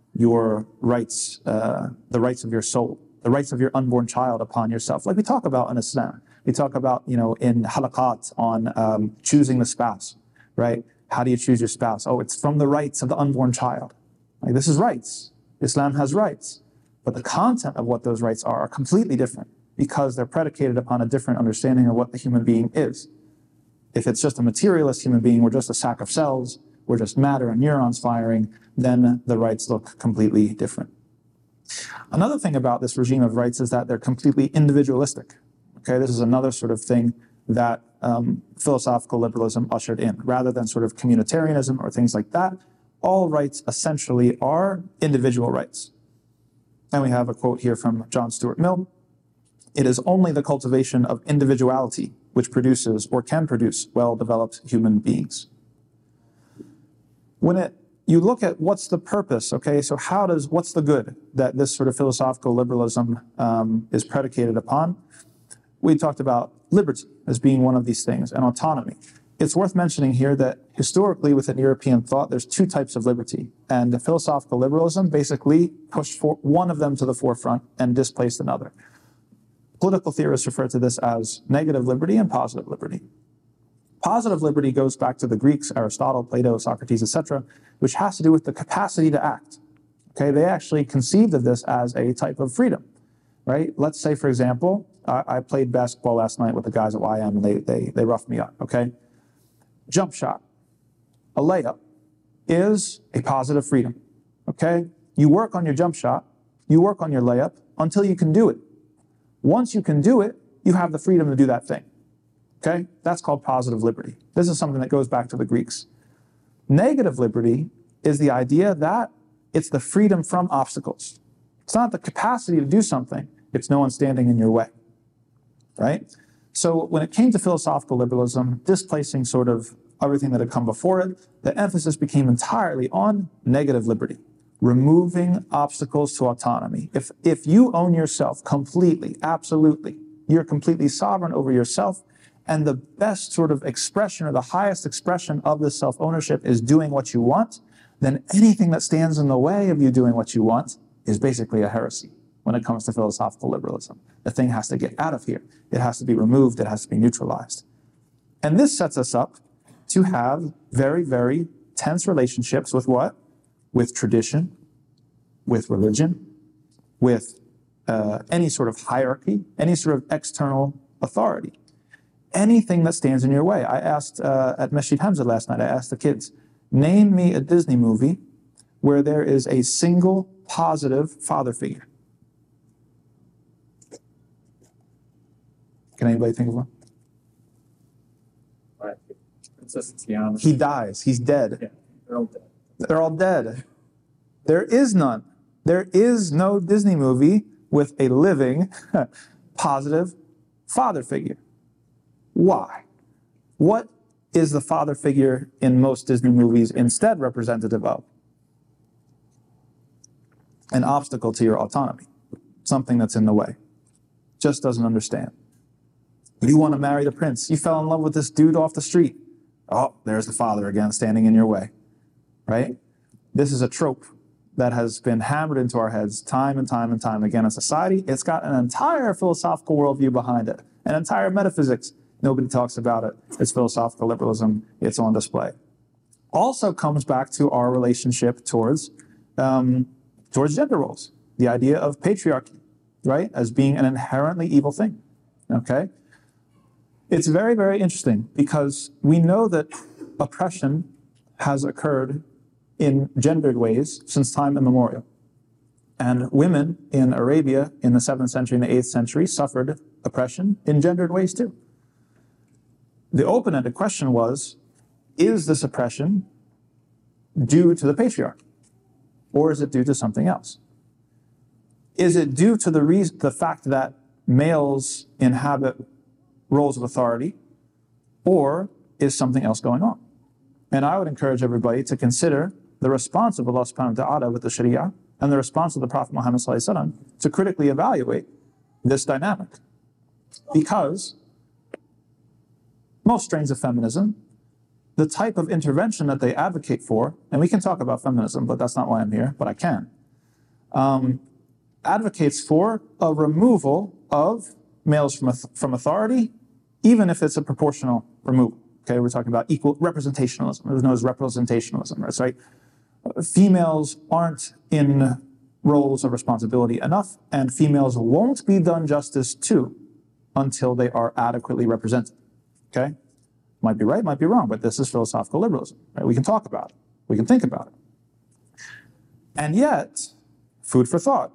your rights, uh, the rights of your soul, the rights of your unborn child upon yourself. Like we talk about in Islam. We talk about, you know, in halaqat on um, choosing the spouse, right? How do you choose your spouse? Oh, it's from the rights of the unborn child. Like, this is rights. Islam has rights. But the content of what those rights are are completely different because they're predicated upon a different understanding of what the human being is. If it's just a materialist human being, we're just a sack of cells, we're just matter and neurons firing, then the rights look completely different. Another thing about this regime of rights is that they're completely individualistic. Okay, this is another sort of thing that um, philosophical liberalism ushered in. Rather than sort of communitarianism or things like that, all rights essentially are individual rights. And we have a quote here from John Stuart Mill. It is only the cultivation of individuality which produces or can produce well-developed human beings. When it, you look at what's the purpose, okay, so how does, what's the good that this sort of philosophical liberalism um, is predicated upon? We talked about liberty as being one of these things, and autonomy. It's worth mentioning here that historically within European thought, there's two types of liberty. And philosophical liberalism basically pushed for one of them to the forefront and displaced another. Political theorists refer to this as negative liberty and positive liberty. Positive liberty goes back to the Greeks, Aristotle, Plato, Socrates, et cetera, which has to do with the capacity to act. Okay, they actually conceived of this as a type of freedom, right? Let's say, for example, I, I played basketball last night with the guys at Y M, and they, they, they roughed me up, okay? Jump shot, a layup, is a positive freedom, okay? You work on your jump shot, you work on your layup until you can do it. Once you can do it, you have the freedom to do that thing, okay? That's called positive liberty. This is something that goes back to the Greeks. Negative liberty is the idea that it's the freedom from obstacles. It's not the capacity to do something, it's no one standing in your way, right? So when it came to philosophical liberalism, displacing sort of everything that had come before it, the emphasis became entirely on negative liberty, removing obstacles to autonomy. If, if you own yourself completely, absolutely, you're completely sovereign over yourself, and the best sort of expression or the highest expression of this self-ownership is doing what you want, then anything that stands in the way of you doing what you want is basically a heresy when it comes to philosophical liberalism. The thing has to get out of here. It has to be removed. It has to be neutralized. And this sets us up to have very, very tense relationships with what? With tradition, with religion, with uh, any sort of hierarchy, any sort of external authority. Anything that stands in your way. I asked uh, at Masjid Hamza last night, I asked the kids, name me a Disney movie where there is a single positive father figure. Can anybody think of one? Right. Princess Tiana. He dies. He's dead. Yeah, they're all dead. They're all dead. There is none. There is no Disney movie with a living, positive father figure. Why? What is the father figure in most Disney movies instead representative of? An obstacle to your autonomy. Something that's in the way. Just doesn't understand. You want to marry the prince. You fell in love with this dude off the street. Oh, there's the father again standing in your way. Right? This is a trope that has been hammered into our heads time and time and time again in society. It's got an entire philosophical worldview behind it. An entire metaphysics. Nobody talks about it. It's philosophical liberalism. It's on display. Also comes back to our relationship towards, um, towards gender roles. The idea of patriarchy, right? As being an inherently evil thing. Okay? It's very, very interesting because we know that oppression has occurred in gendered ways since time immemorial. And women in Arabia in the seventh century and the eighth century suffered oppression in gendered ways too. The open-ended question was, is this oppression due to the patriarchy? Or is it due to something else? Is it due to the reason, the fact that males inhabit roles of authority, or is something else going on? And I would encourage everybody to consider the response of Allah subhanahu wa ta'ala with the Sharia and the response of the Prophet Muhammad sallallahu alaihi wasallam to critically evaluate this dynamic. Because most strains of feminism, the type of intervention that they advocate for, and we can talk about feminism, but that's not why I'm here, but I can. um, advocates for a removal of males from, from authority, even if it's a proportional removal. Okay, we're talking about equal representationalism. It's known as representationalism. That's right. Females aren't in roles of responsibility enough, and females won't be done justice to until they are adequately represented. Okay, might be right, might be wrong, but this is philosophical liberalism. Right? We can talk about it. We can think about it. And yet, food for thought.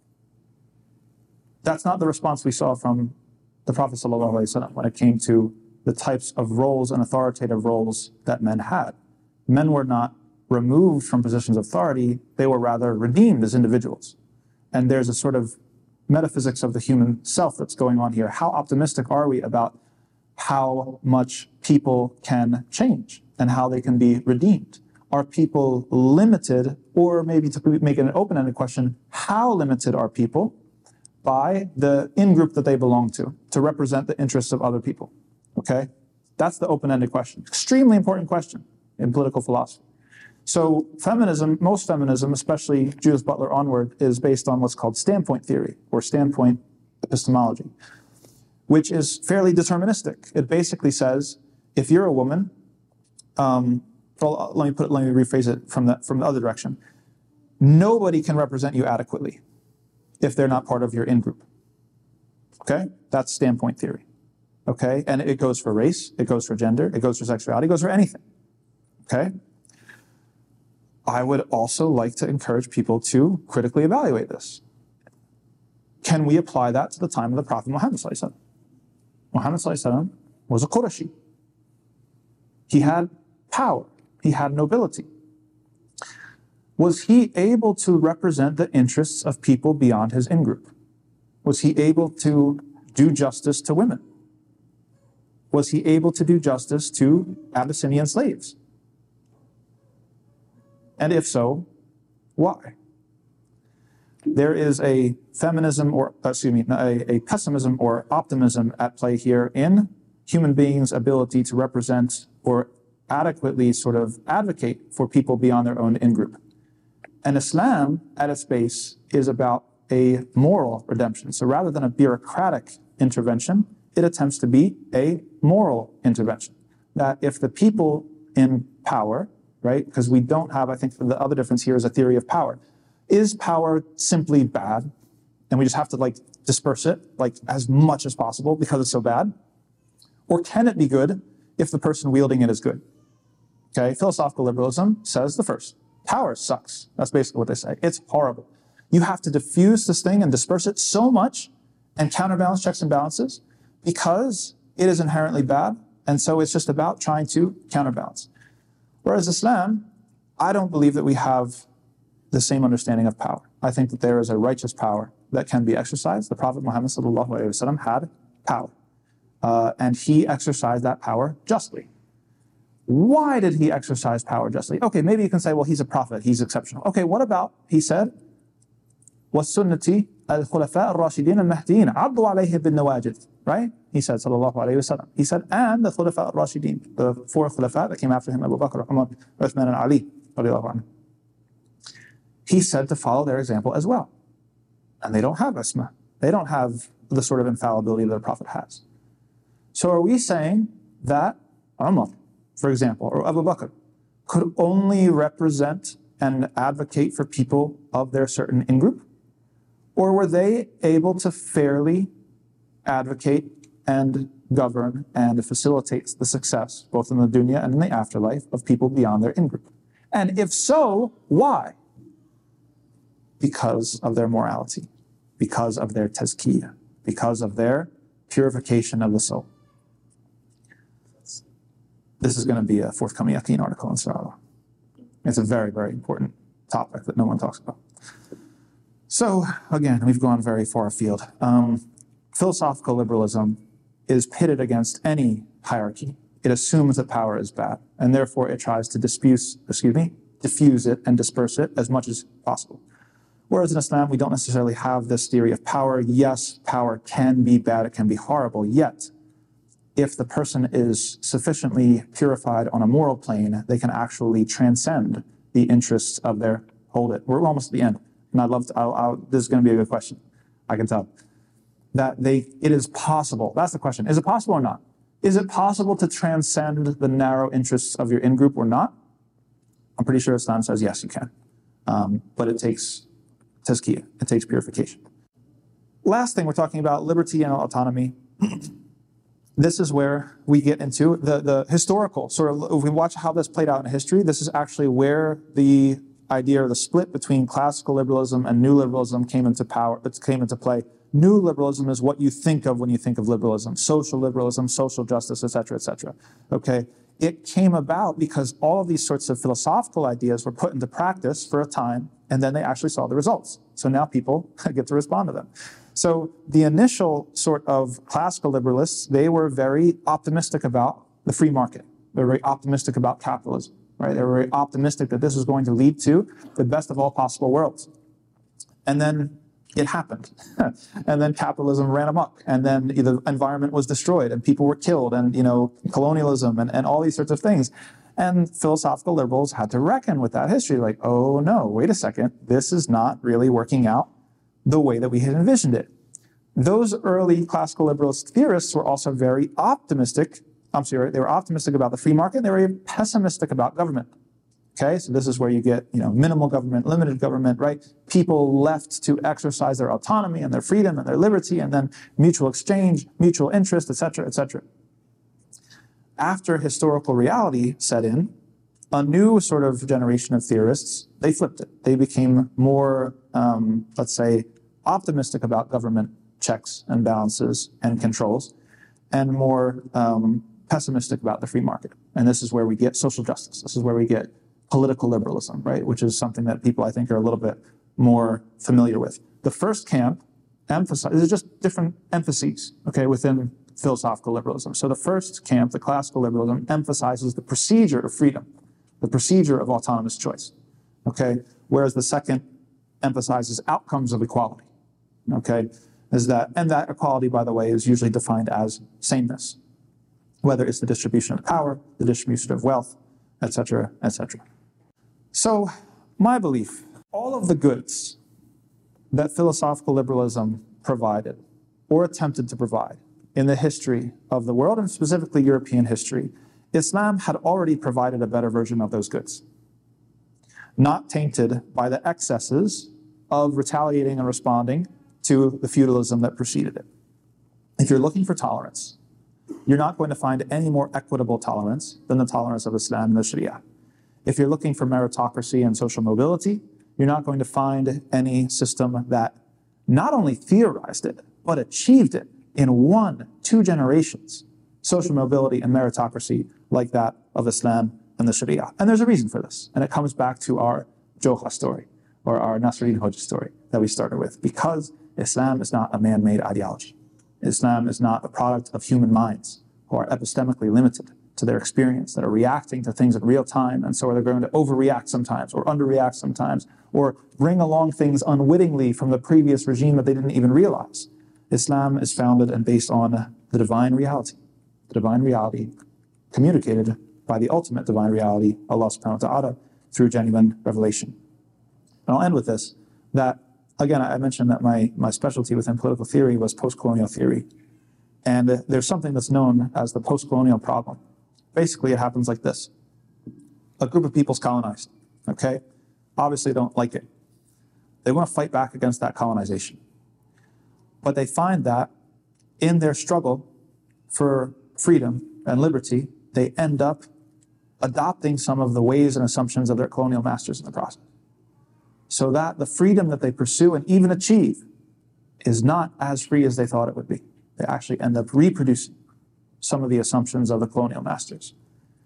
That's not the response we saw from the Prophet ﷺ when it came to the types of roles and authoritative roles that men had. Men were not removed from positions of authority, they were rather redeemed as individuals. And there's a sort of metaphysics of the human self that's going on here. How optimistic are we about how much people can change and how they can be redeemed? Are people limited, or maybe to make it an open-ended question, how limited are people by the in-group that they belong to, to represent the interests of other people? Okay? That's the open-ended question. Extremely important question in political philosophy. So feminism, most feminism, especially Judith Butler onward, is based on what's called standpoint theory, or standpoint epistemology, which is fairly deterministic. It basically says, if you're a woman, um, well, let me put it, let me rephrase it from the, from the other direction. Nobody can represent you adequately if they're not part of your in-group. Okay? That's standpoint theory. Okay? And it goes for race, it goes for gender, it goes for sexuality, it goes for anything. Okay? I would also like to encourage people to critically evaluate this. Can we apply that to the time of the Prophet Muhammad sallallahu alaihi wasallam? Muhammad sallallahu alaihi wasallam was a Qurashi. He had power. He had nobility. Was he able to represent the interests of people beyond his in-group? Was he able to do justice to women? Was he able to do justice to Abyssinian slaves? And if so, why? There is a feminism, or excuse me, a, a pessimism or optimism at play here in human beings' ability to represent or adequately sort of advocate for people beyond their own in-group. And Islam, at its base, is about a moral redemption. So rather than a bureaucratic intervention, it attempts to be a moral intervention. That if the people in power, right, because we don't have, I think the other difference here is a theory of power. Is power simply bad, and we just have to like disperse it like as much as possible because it's so bad? Or can it be good if the person wielding it is good? Okay, philosophical liberalism says the first. Power sucks. That's basically what they say. It's horrible. You have to diffuse this thing and disperse it so much and counterbalance checks and balances because it is inherently bad, and so it's just about trying to counterbalance. Whereas Islam, I don't believe that we have the same understanding of power. I think that there is a righteous power that can be exercised. The Prophet Muhammad sallallahu alaihi wasallam had power, uh, and he exercised that power justly. Why did he exercise power justly? Okay, maybe you can say, well, he's a prophet, he's exceptional. Okay, what about, he said, وَالسُنَّةِ الْخُلَفَاء الرَّاشِدِينَ الْمَهْدِينَ عَضُّوا عَلَيْهِ بِالنَّوَاجِذِ. Right? He said, sallallahu alayhi wa sallam. He said, and the Khulafa al-Rashidin, the four Khulafa that came after him, Abu Bakr, Umar, Uthman, and Ali, radiallahu anhu. He said to follow their example as well. And they don't have isma. They don't have the sort of infallibility that the Prophet has. So are we saying that Umar, for example, or Abu Bakr, could only represent and advocate for people of their certain in-group? Or were they able to fairly advocate and govern and facilitate the success, both in the dunya and in the afterlife, of people beyond their in-group? And if so, why? Because of their morality, because of their tazkiyah, because of their purification of the soul. This is going to be a forthcoming Yaqeen article, inshallah. It's a very, very important topic that no one talks about. So, again, we've gone very far afield. Um, philosophical liberalism is pitted against any hierarchy. It assumes that power is bad, and therefore it tries to dispute, excuse me, diffuse it and disperse it as much as possible. Whereas in Islam, we don't necessarily have this theory of power. Yes, power can be bad, it can be horrible, yet if the person is sufficiently purified on a moral plane, they can actually transcend the interests of their, hold it, we're almost at the end, and I'd love to, I'll, I'll, this is going to be a good question, I can tell, that they, it is possible, that's the question, is it possible or not? Is it possible to transcend the narrow interests of your in-group or not? I'm pretty sure Islam says yes, you can. Um, but it takes tazkiyah, it takes purification. Last thing, we're talking about liberty and autonomy. This is where we get into the, the historical, sort of, if we watch how this played out in history, this is actually where the idea of the split between classical liberalism and new liberalism came into power, it came into play. New liberalism is what you think of when you think of liberalism, social liberalism, social justice, et cetera, et cetera. Okay, it came about because all of these sorts of philosophical ideas were put into practice for a time, and then they actually saw the results. So now people get to respond to them. So the initial sort of classical liberalists, they were very optimistic about the free market. They were very optimistic about capitalism, right? They were very optimistic that this was going to lead to the best of all possible worlds. And then it happened. And then capitalism ran amok, and then the environment was destroyed, and people were killed, and, you know, colonialism, and, and all these sorts of things. And philosophical liberals had to reckon with that history, like, oh no, wait a second, this is not really working out the way that we had envisioned it. Those early classical liberalist theorists were also very optimistic, I'm sorry, they were optimistic about the free market, they were very pessimistic about government. Okay, so this is where you get, you know, minimal government, limited government, right? People left to exercise their autonomy and their freedom and their liberty, and then mutual exchange, mutual interest, et cetera, et cetera. After historical reality set in, a new sort of generation of theorists, they flipped it. They became more, um, let's say, optimistic about government checks and balances and controls, and more um, pessimistic about the free market. And this is where we get social justice. This is where we get political liberalism, right? Which is something that people, I think, are a little bit more familiar with. The first camp emphasizes, there's just different emphases, okay, within philosophical liberalism. So the first camp, the classical liberalism, emphasizes the procedure of freedom, the procedure of autonomous choice, okay? Whereas the second emphasizes outcomes of equality, okay? Is that, and that equality, by the way, is usually defined as sameness, whether it's the distribution of power, the distribution of wealth, et cetera, et cetera. So, my belief, all of the goods that philosophical liberalism provided or attempted to provide in the history of the world, and specifically European history, Islam had already provided a better version of those goods, not tainted by the excesses of retaliating and responding to the feudalism that preceded it. If you're looking for tolerance, you're not going to find any more equitable tolerance than the tolerance of Islam and the Sharia. If you're looking for meritocracy and social mobility, you're not going to find any system that not only theorized it, but achieved it in one, two generations, social mobility and meritocracy like that of Islam and the Sharia. And there's a reason for this. And it comes back to our Jocha story, or our Nasruddin Hoja story that we started with, because Islam is not a man-made ideology. Islam is not a product of human minds who are epistemically limited to their experience, that are reacting to things in real time, and so they're going to overreact sometimes, or underreact sometimes, or bring along things unwittingly from the previous regime that they didn't even realize. Islam is founded and based on the divine reality, the divine reality communicated by the ultimate divine reality, Allah subhanahu wa ta'ala, through genuine revelation. And I'll end with this, that, again, I mentioned that my, my specialty within political theory was post-colonial theory. And there's something that's known as the post-colonial problem. Basically, it happens like this. A group of people's colonized, okay? Obviously don't like it. They want to fight back against that colonization. But they find that in their struggle for freedom and liberty, they end up adopting some of the ways and assumptions of their colonial masters in the process. So that the freedom that they pursue and even achieve is not as free as they thought it would be. They actually end up reproducing some of the assumptions of the colonial masters.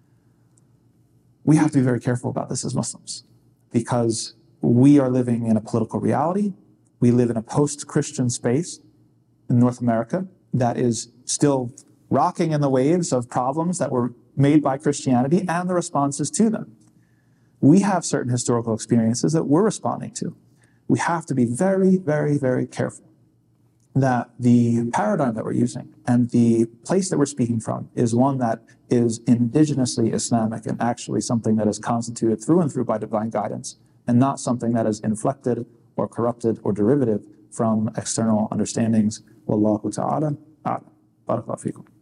We have to be very careful about this as Muslims, because we are living in a political reality. We live in a post-Christian space in North America that is still rocking in the waves of problems that were made by Christianity and the responses to them. We have certain historical experiences that we're responding to. We have to be very, very, very careful that the paradigm that we're using and the place that we're speaking from is one that is indigenously Islamic and actually something that is constituted through and through by divine guidance, and not something that is inflected or corrupted or derivative from external understandings. Wallahu ta'ala a'lam. Barakallahu feekum.